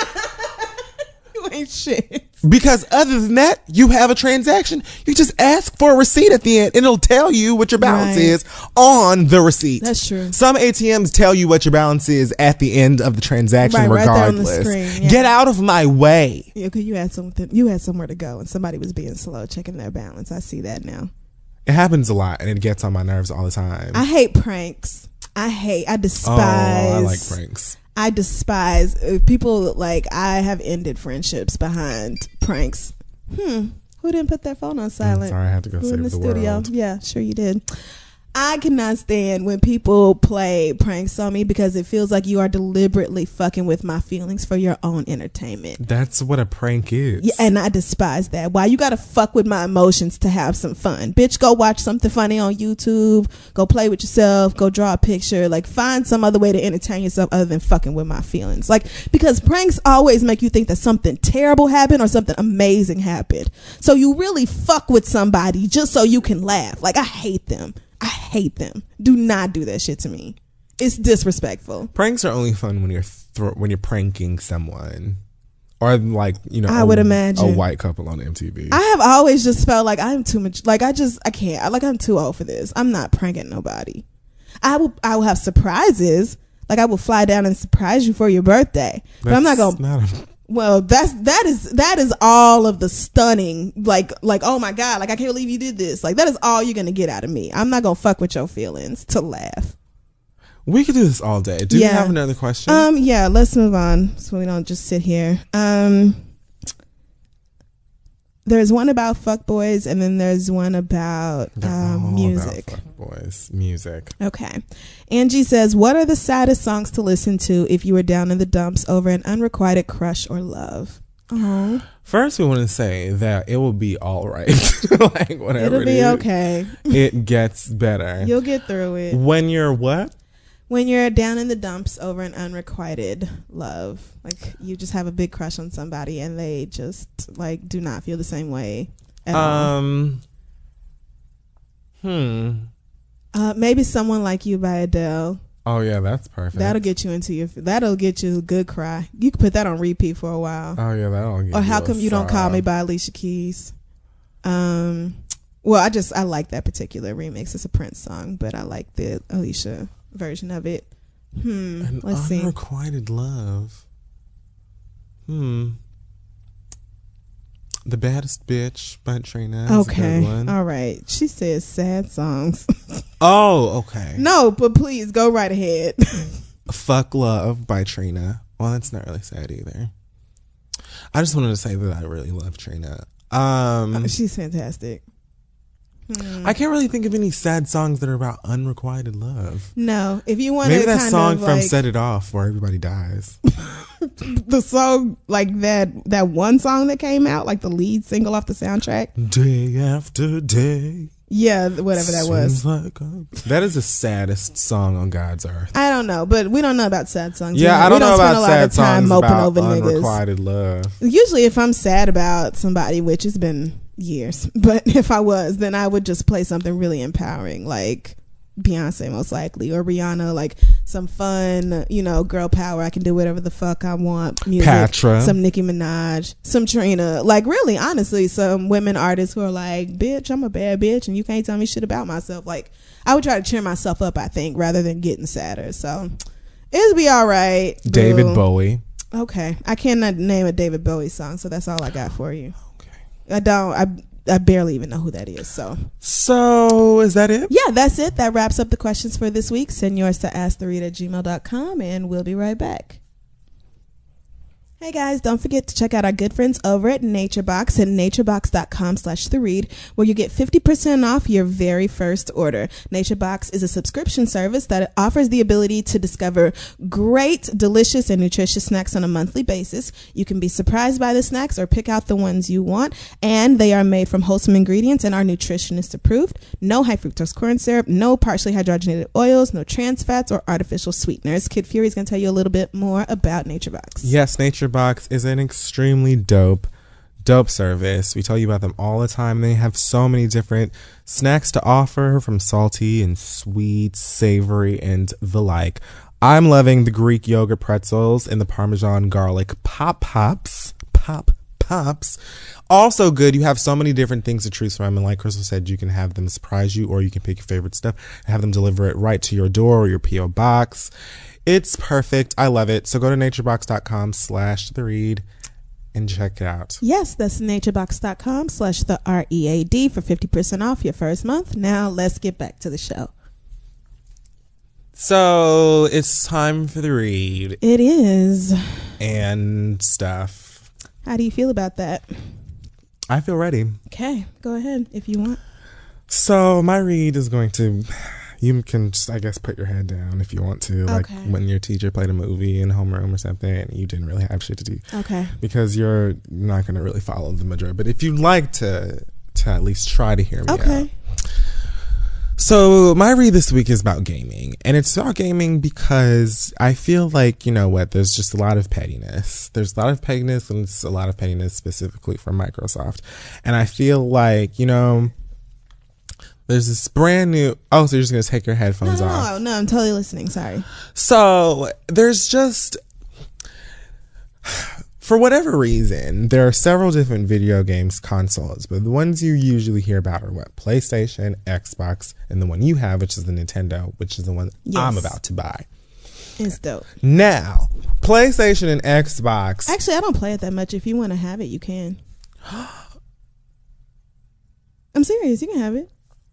You ain't shit. Because other than that, you have a transaction. You just ask for a receipt at the end and it'll tell you what your balance Right. is on the receipt. That's true. Some A T Ms tell you what your balance is at the end of the transaction Right, right there on the regardless. screen, yeah. Get out of my way. Yeah, because you had something. You had somewhere to go, and somebody was being slow checking their balance. I see that now. It happens a lot and it gets on my nerves all the time. I hate pranks. I hate. I oh, despise. I like pranks. I despise uh, people. Like, I have ended friendships behind pranks. Hmm. Who didn't put their phone on silent? Sorry, I have to go Who save in the, the studio? world. Yeah, sure you did. I cannot stand when people play pranks on me because it feels like you are deliberately fucking with my feelings for your own entertainment. That's what a prank is. Yeah, and I despise that. Why you gotta fuck with my emotions to have some fun? Bitch, go watch something funny on YouTube. Go play with yourself. Go draw a picture. Like, find some other way to entertain yourself other than fucking with my feelings. Like, because pranks always make you think that something terrible happened or something amazing happened. So you really fuck with somebody just so you can laugh. Like, I hate them. I hate them. Do not do that shit to me. It's disrespectful. Pranks are only fun when you're thro- when you're pranking someone, or like, you know, I a, would imagine. a white couple on M T V. I have always just felt like I'm too much. Like, I just, I can't. I, like, I'm too old for this. I'm not pranking nobody. I will, I will have surprises. Like, I will fly down and surprise you for your birthday. But I'm not That's going to. not a- Well, that's that is that is all of the stunning, like like oh my god, like I can't believe you did this. Like, that is all you're gonna get out of me. I'm not gonna fuck with your feelings to laugh. We could do this all day. Do Yeah. you have another question? Um, yeah, let's move on so we don't just sit here. Um, there's one about fuckboys, and then there's one about They're um, all music. about fuckboys, music. Okay. Angie says, what are the saddest songs to listen to if you were down in the dumps over an unrequited crush or love? Oh, First, we want to say that it will be all right. Like, whatever it'll it be is, okay. it gets better. You'll get through it. When you're what? When you're down in the dumps over an unrequited love, like, you just have a big crush on somebody and they just, like, do not feel the same way at all. Um. Hmm. Uh, maybe Someone Like You by Adele. Oh yeah, that's perfect. That'll get you into your. That'll get you a good cry. You can put that on repeat for a while. Oh yeah, that'll get. Or how you come a you don't call sob. me by Alicia Keys? Um, well, I just I like that particular remix. It's a Prince song, but I like the Alicia version of it. Hmm. An let's see. Unrequited Love. Hmm. The Baddest Bitch by Trina. is a Okay. good one. All right. She says sad songs. Oh, okay. No, but please go right ahead. Fuck Love by Trina. Well, that's not really sad either. I just wanted to say that I really love Trina. Um, She's fantastic. Hmm. I can't really think of any sad songs that are about unrequited love. No, if you want Maybe to that kind song of from like, Set It Off where everybody dies. the song like that that one song that came out, like the lead single off the soundtrack. Day after day. Yeah, whatever that was. seems like a- that is the saddest song on God's earth. I don't know, but we don't know about sad songs. Yeah, We I don't we know spend about a lot sad of time songs moping about over niggas. unrequited love. Usually, if I'm sad about somebody, which has been years, but if I was, then I would just play something really empowering, like Beyonce most likely, or Rihanna, like some fun, you know, girl power. I can do whatever the fuck I want. Music, Patra. some Nicki Minaj, some Trina. Like really, honestly, some women artists who are like, bitch, I'm a bad bitch and you can't tell me shit about myself. Like I would try to cheer myself up, I think, rather than getting sadder. So it'll be all right. David boo. Bowie. Okay. I cannot name a David Bowie song, so that's all I got for you. Okay. I don't I I barely even know who that is. So So is that it? yeah, that's it. That wraps up the questions for this week. Send yours to ask the read at gmail dot com and we'll be right back. Hey guys, don't forget to check out our good friends over at NatureBox at naturebox.com slash the read, where you get fifty percent off your very first order. NatureBox is a subscription service that offers the ability to discover great, delicious, and nutritious snacks on a monthly basis. You can be surprised by the snacks or pick out the ones you want, and they are made from wholesome ingredients and are nutritionist approved. No high fructose corn syrup, no partially hydrogenated oils, no trans fats or artificial sweeteners. Kid Fury is going to tell you a little bit more about NatureBox. Yes, NatureBox is an extremely dope, dope service. We tell you about them all the time. They have so many different snacks to offer, from salty and sweet, savory, and the like. I'm loving the Greek yogurt pretzels and the Parmesan garlic pop pops. Pop pops. Also good. You have so many different things to choose from. And like Crystal said, you can have them surprise you, or you can pick your favorite stuff and have them deliver it right to your door or your P O box. It's perfect. I love it. So go to naturebox.com slash the read and check it out. Yes, that's naturebox.com slash the R E A D for fifty percent off your first month. Now let's get back to the show. So it's time for the read It is. and stuff. How do you feel about that? I feel ready. Okay, go ahead if you want. So my read is going to... You can just, I guess, put your head down if you want to. Like Okay. when your teacher played a movie in homeroom or something and you didn't really have shit to do. Okay. Because you're not going to really follow the majority. But if you'd like to, to at least try to hear me Okay. out. So my read this week is about gaming. And it's about gaming because I feel like, you know what, there's just a lot of pettiness. There's a lot of pettiness, and it's a lot of pettiness specifically from Microsoft. And I feel like, you know... There's this brand new... Oh, so you're just going to take your No, headphones no, off. no, no, I'm totally listening. Sorry. So there's just... For whatever reason, there are several different video games consoles, but the ones you usually hear about are what? PlayStation, Xbox, and the one you have, which is the Nintendo, which is the one Yes. I'm about to buy. It's dope. Now, PlayStation and Xbox... Actually, I don't play it that much. If you want to have it, you can. I'm serious. You can have it.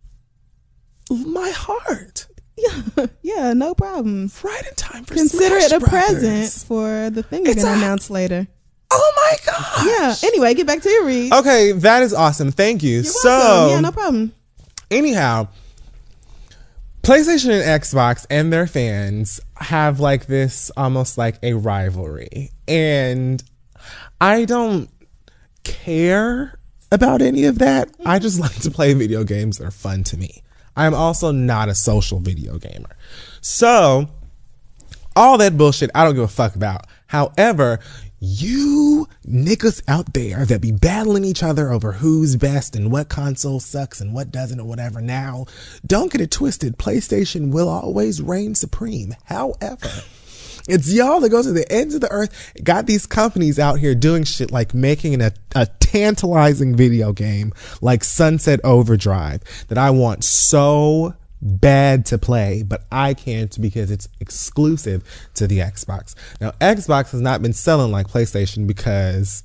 My heart. Yeah, yeah, no problem. Right in time for Consider Smash it a Brothers. present for the thing you're It's going to a- announce later. Oh my gosh. Yeah. Anyway, get back to your read. Okay, that is awesome. Thank you. You're so, welcome. Yeah, no problem. anyhow, PlayStation and Xbox and their fans have like this almost like a rivalry. And I don't care about any of that. I just like to play video games that are fun to me. I'm also not a social video gamer. So, all that bullshit I don't give a fuck about. However, you niggas out there that be battling each other over who's best and what console sucks and what doesn't or whatever now, don't get it twisted. PlayStation will always reign supreme. However, it's y'all that go to the ends of the earth, got these companies out here doing shit like making a, a tantalizing video game like Sunset Overdrive that I want so bad to play, but I can't because it's exclusive to the Xbox. Now, Xbox has not been selling like PlayStation because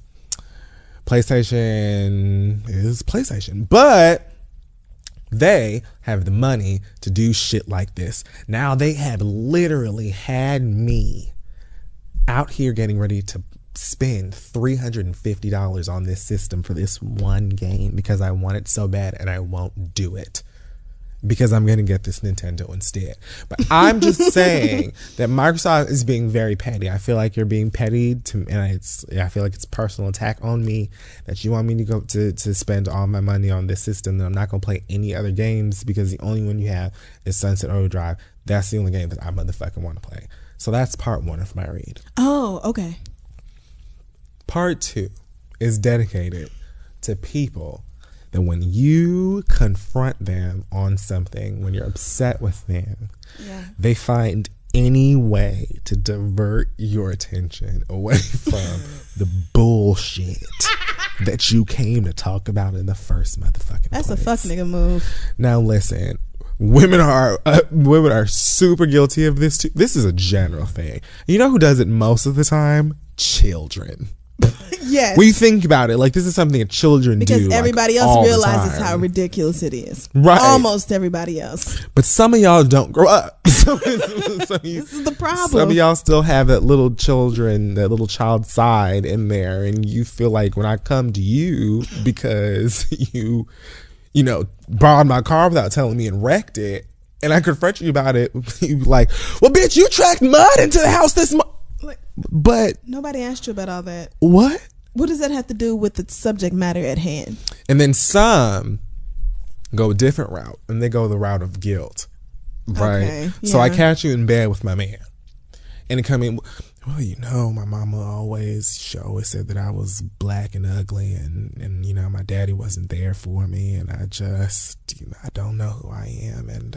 PlayStation is PlayStation, but they have the money to do shit like this. Now they have literally had me out here getting ready to spend three hundred fifty dollars on this system for this one game because I want it so bad and I won't do it. Because I'm going to get this Nintendo instead. But I'm just saying that Microsoft is being very petty. I feel like you're being petty to, and it's, I feel like it's a personal attack on me that you want me to go to, to spend all my money on this system and I'm not going to play any other games because the only one you have is Sunset Overdrive. That's the only game that I motherfucking want to play. So that's part one of my read. Oh, okay. Part two is dedicated to people that when you confront them on something, when you're upset with them, yeah. they find any way to divert your attention away from the bullshit that you came to talk about in the first motherfucking That's place. a fuck nigga move. Now listen, women are uh, women are super guilty of this too. This is a general thing. You know who does it most of the time? Children. Yes. We think about it like this is something that children because do. Because everybody like, else realizes how ridiculous it is. Right. Almost everybody else. But some of y'all don't grow up. so, so you, this is the problem. Some of y'all still have that little children, that little child side in there. And you feel like when I come to you because you, you know, borrowed my car without telling me and wrecked it. And I confront you about it. You be like, well, bitch, you tracked mud into the house this month. Like, but nobody asked you about all that. What? What does that have to do with the subject matter at hand? And then some go a different route, and they go the route of guilt, right? Okay, yeah. So I catch you in bed with my man, and it come in. Well, you know, my mama always she always said that I was black and ugly, and and you know, my daddy wasn't there for me, and I just, you know, I don't know who I am, and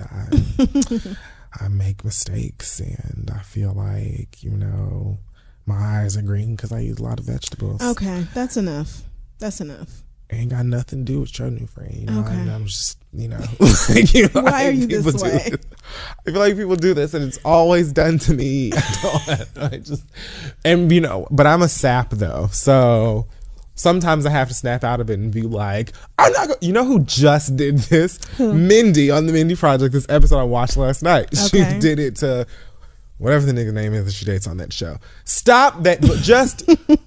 I. I make mistakes and I feel like, you know, my eyes are green because I eat a lot of vegetables. Okay, that's enough. That's enough. Ain't got nothing to do with your new friend. You know, okay. I, I'm just, you know. like, you know Why are you this way? This. I feel like people do this and it's always done to me. I don't, I just, and you know, but I'm a sap though. So sometimes I have to snap out of it and be like, I'm not gonna, you know who just did this? Who? Mindy on the Mindy Project, this episode I watched last night. Okay. She did it to whatever the nigga name is that she dates on that show. Stop that, but just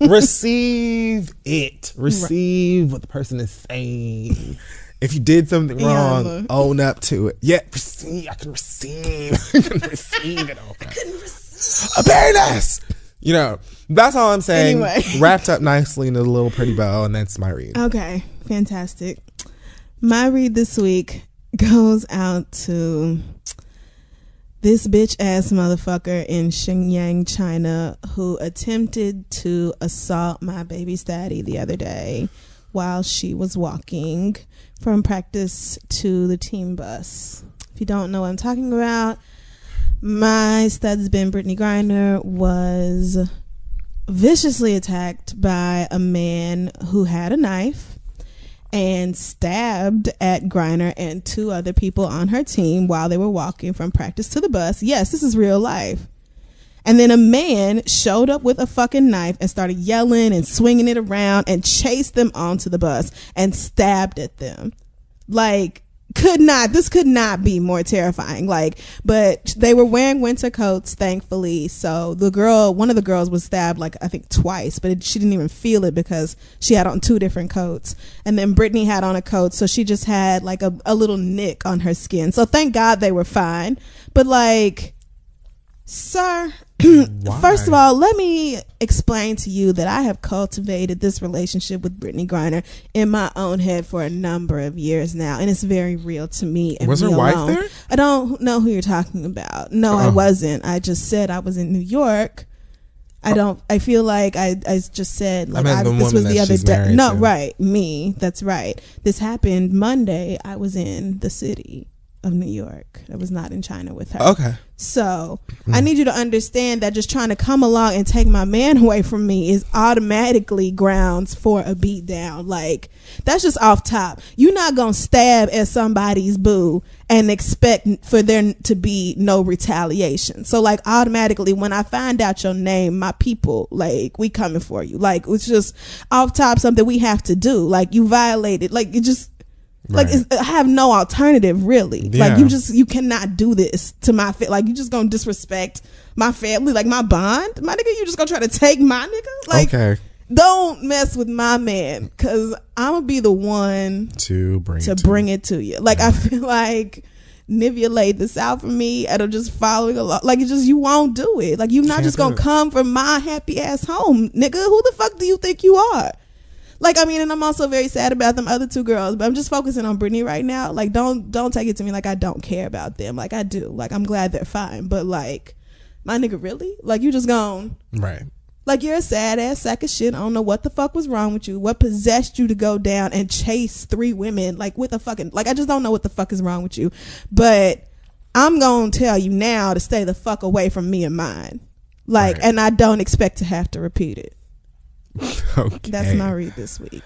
receive it. Receive right. what the person is saying. If you did something wrong, yeah, own up to it. Yeah, receive. I can receive. I can receive it. Okay. I can receive. Very nice. You know, that's all I'm saying. Anyway. Wrapped up nicely in a little pretty bow, and that's my read. Okay, fantastic. My read this week goes out to this bitch ass motherfucker in Shenyang, China, who attempted to assault my baby daddy the other day while she was walking from practice to the team bus. If you don't know what I'm talking about, my stud's been Brittany Griner was viciously attacked by a man who had a knife and stabbed at Griner and two other people on her team while they were walking from practice to the bus. Yes, this is real life. And then a man showed up with a fucking knife and started yelling and swinging it around and chased them onto the bus and stabbed at them. Like, could not, this could not be more terrifying. Like, but they were wearing winter coats, thankfully. So the girl, one of the girls was stabbed like, I think twice, but it, she didn't even feel it because she had on two different coats. And then Brittany had on a coat. So she just had like a, a little nick on her skin. So thank God they were fine. But like, sir, first of all, let me explain to you that I have cultivated this relationship with Brittany Griner in my own head for a number of years now, and it's very real to me. And was her wife alone. There? I don't know who you're talking about. No, oh. I wasn't. I just said I was in New York I don't. I feel like I, I just said like I meant I, the this was woman the that other she's day. married No, to. right, me. That's right. This happened Monday. I was in the city of New York. I was not in China with her. Okay. So mm. I need you to understand that just trying to come along and take my man away from me is automatically grounds for a beat down. Like, that's just off top. You're not gonna stab at somebody's boo and expect for there to be no retaliation. So like automatically when I find out your name, my people, like, we coming for you. Like, it's just off top something we have to do. Like, you violated, like, it just Right. Like, it's, I have no alternative, really. Yeah. Like, you just, you cannot do this to my family. Like, you just gonna disrespect my family, like my bond, my nigga. You just gonna try to take my nigga. Like, okay. Don't mess with my man, cause I'm gonna be the one to bring to it bring to it to you. Like, I feel like Nivea laid this out for me, and I'm just following along. Like, it's just, you won't do it. Like, you're not Can't just gonna come from my happy ass home, nigga. Who the fuck do you think you are? Like, I mean, and I'm also very sad about them other two girls, but I'm just focusing on Brittany right now. Like, don't don't take it to me like I don't care about them. Like, I do. Like, I'm glad they're fine. But, like, my nigga, really? Like, you just gone. Right. Like, you're a sad ass sack of shit. I don't know what the fuck was wrong with you. What possessed you to go down and chase three women? Like, with a fucking, like, I just don't know what the fuck is wrong with you. But I'm gonna tell you now to stay the fuck away from me and mine. Like, right. And I don't expect to have to repeat it. Okay. That's my read this week.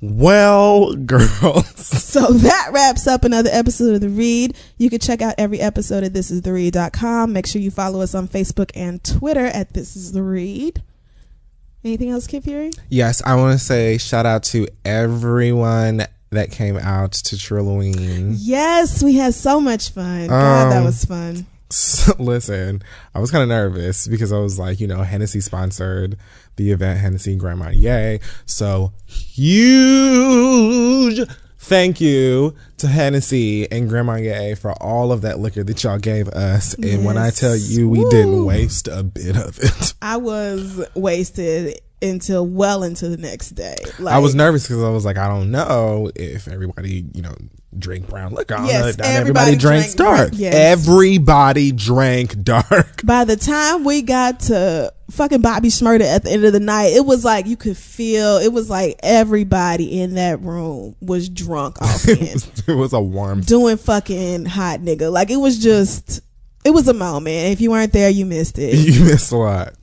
Well, girls. So that wraps up another episode of The Read. You can check out every episode at this is the read dot com. Make sure you follow us on Facebook and Twitter at This Is The Read. Anything else, Kid Fury? Yes, I want to say shout out to everyone that came out to Trilloween. Yes, we had so much fun. God, um, that was fun. Listen, I was kind of nervous because I was like, you know, Hennessy sponsored the event, Hennessy and Grand Marnier. So huge thank you to Hennessy and Grand Marnier for all of that liquor that y'all gave us. And yes. When I tell you, we Woo. didn't waste a bit of it. I was wasted until well into the next day. Like, I was nervous because I was like, I don't know if everybody, you know, drink brown liquor. Yes, Not everybody, everybody drinks drank, dark. Yes. Everybody drank dark. By the time we got to fucking Bobby Shmurda at the end of the night, it was like you could feel, it was like everybody in that room was drunk off in. It was a warm doing fucking hot nigga. Like, it was just, it was a moment. If you weren't there, you missed it. You missed a lot.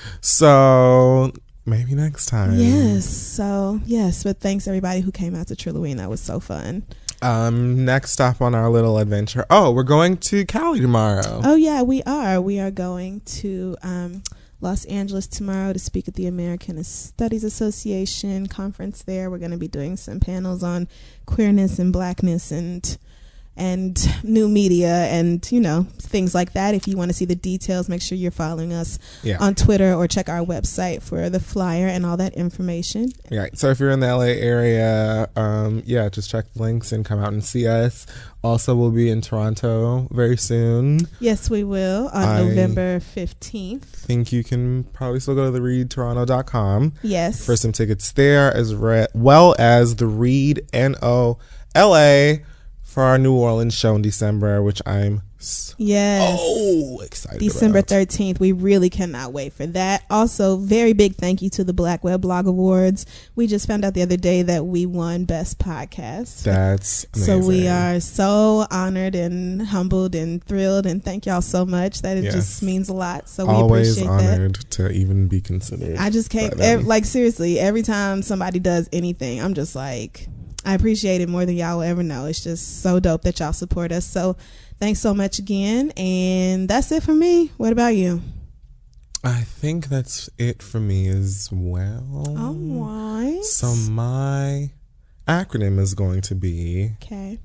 So maybe next time. Yes. So yes, but thanks everybody who came out to Trilloween. That was so fun. Um, next stop on our little adventure. Oh, we're going to Cali tomorrow. Oh yeah, we are. We are going to um, Los Angeles tomorrow to speak at the American Studies Association conference there. We're going to be doing some panels on queerness and blackness and and new media and, you know, things like that. If you want to see the details, make sure you're following us yeah. on Twitter or check our website for the flyer and all that information. Right. So if you're in the L A area, um, yeah, just check the links and come out and see us. Also, we'll be in Toronto very soon. Yes, we will on I November fifteenth. Think you can probably still go to the read toronto dot com. Yes. For some tickets there, as re- well as the Read N O L A for our New Orleans show in December, which I'm so yes. excited December about. thirteenth. We really cannot wait for that. Also, very big thank you to the Black Web Blog Awards. We just found out the other day that we won Best Podcast. That's amazing. So we are so honored and humbled and thrilled, and thank y'all so much. That it yes. just means a lot. So we Always appreciate honored that. to even be considered. I just can't, ev- like seriously, every time somebody does anything, I'm just like, I appreciate it more than y'all will ever know. It's just so dope that y'all support us. So thanks so much again. And that's it for me. What about you? I think that's it for me as well. All right. So my acronym is going to be okay.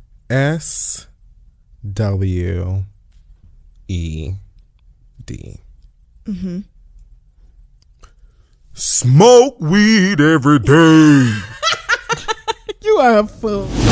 S W E D. Mm-hmm. Smoke weed every day. You are a fool.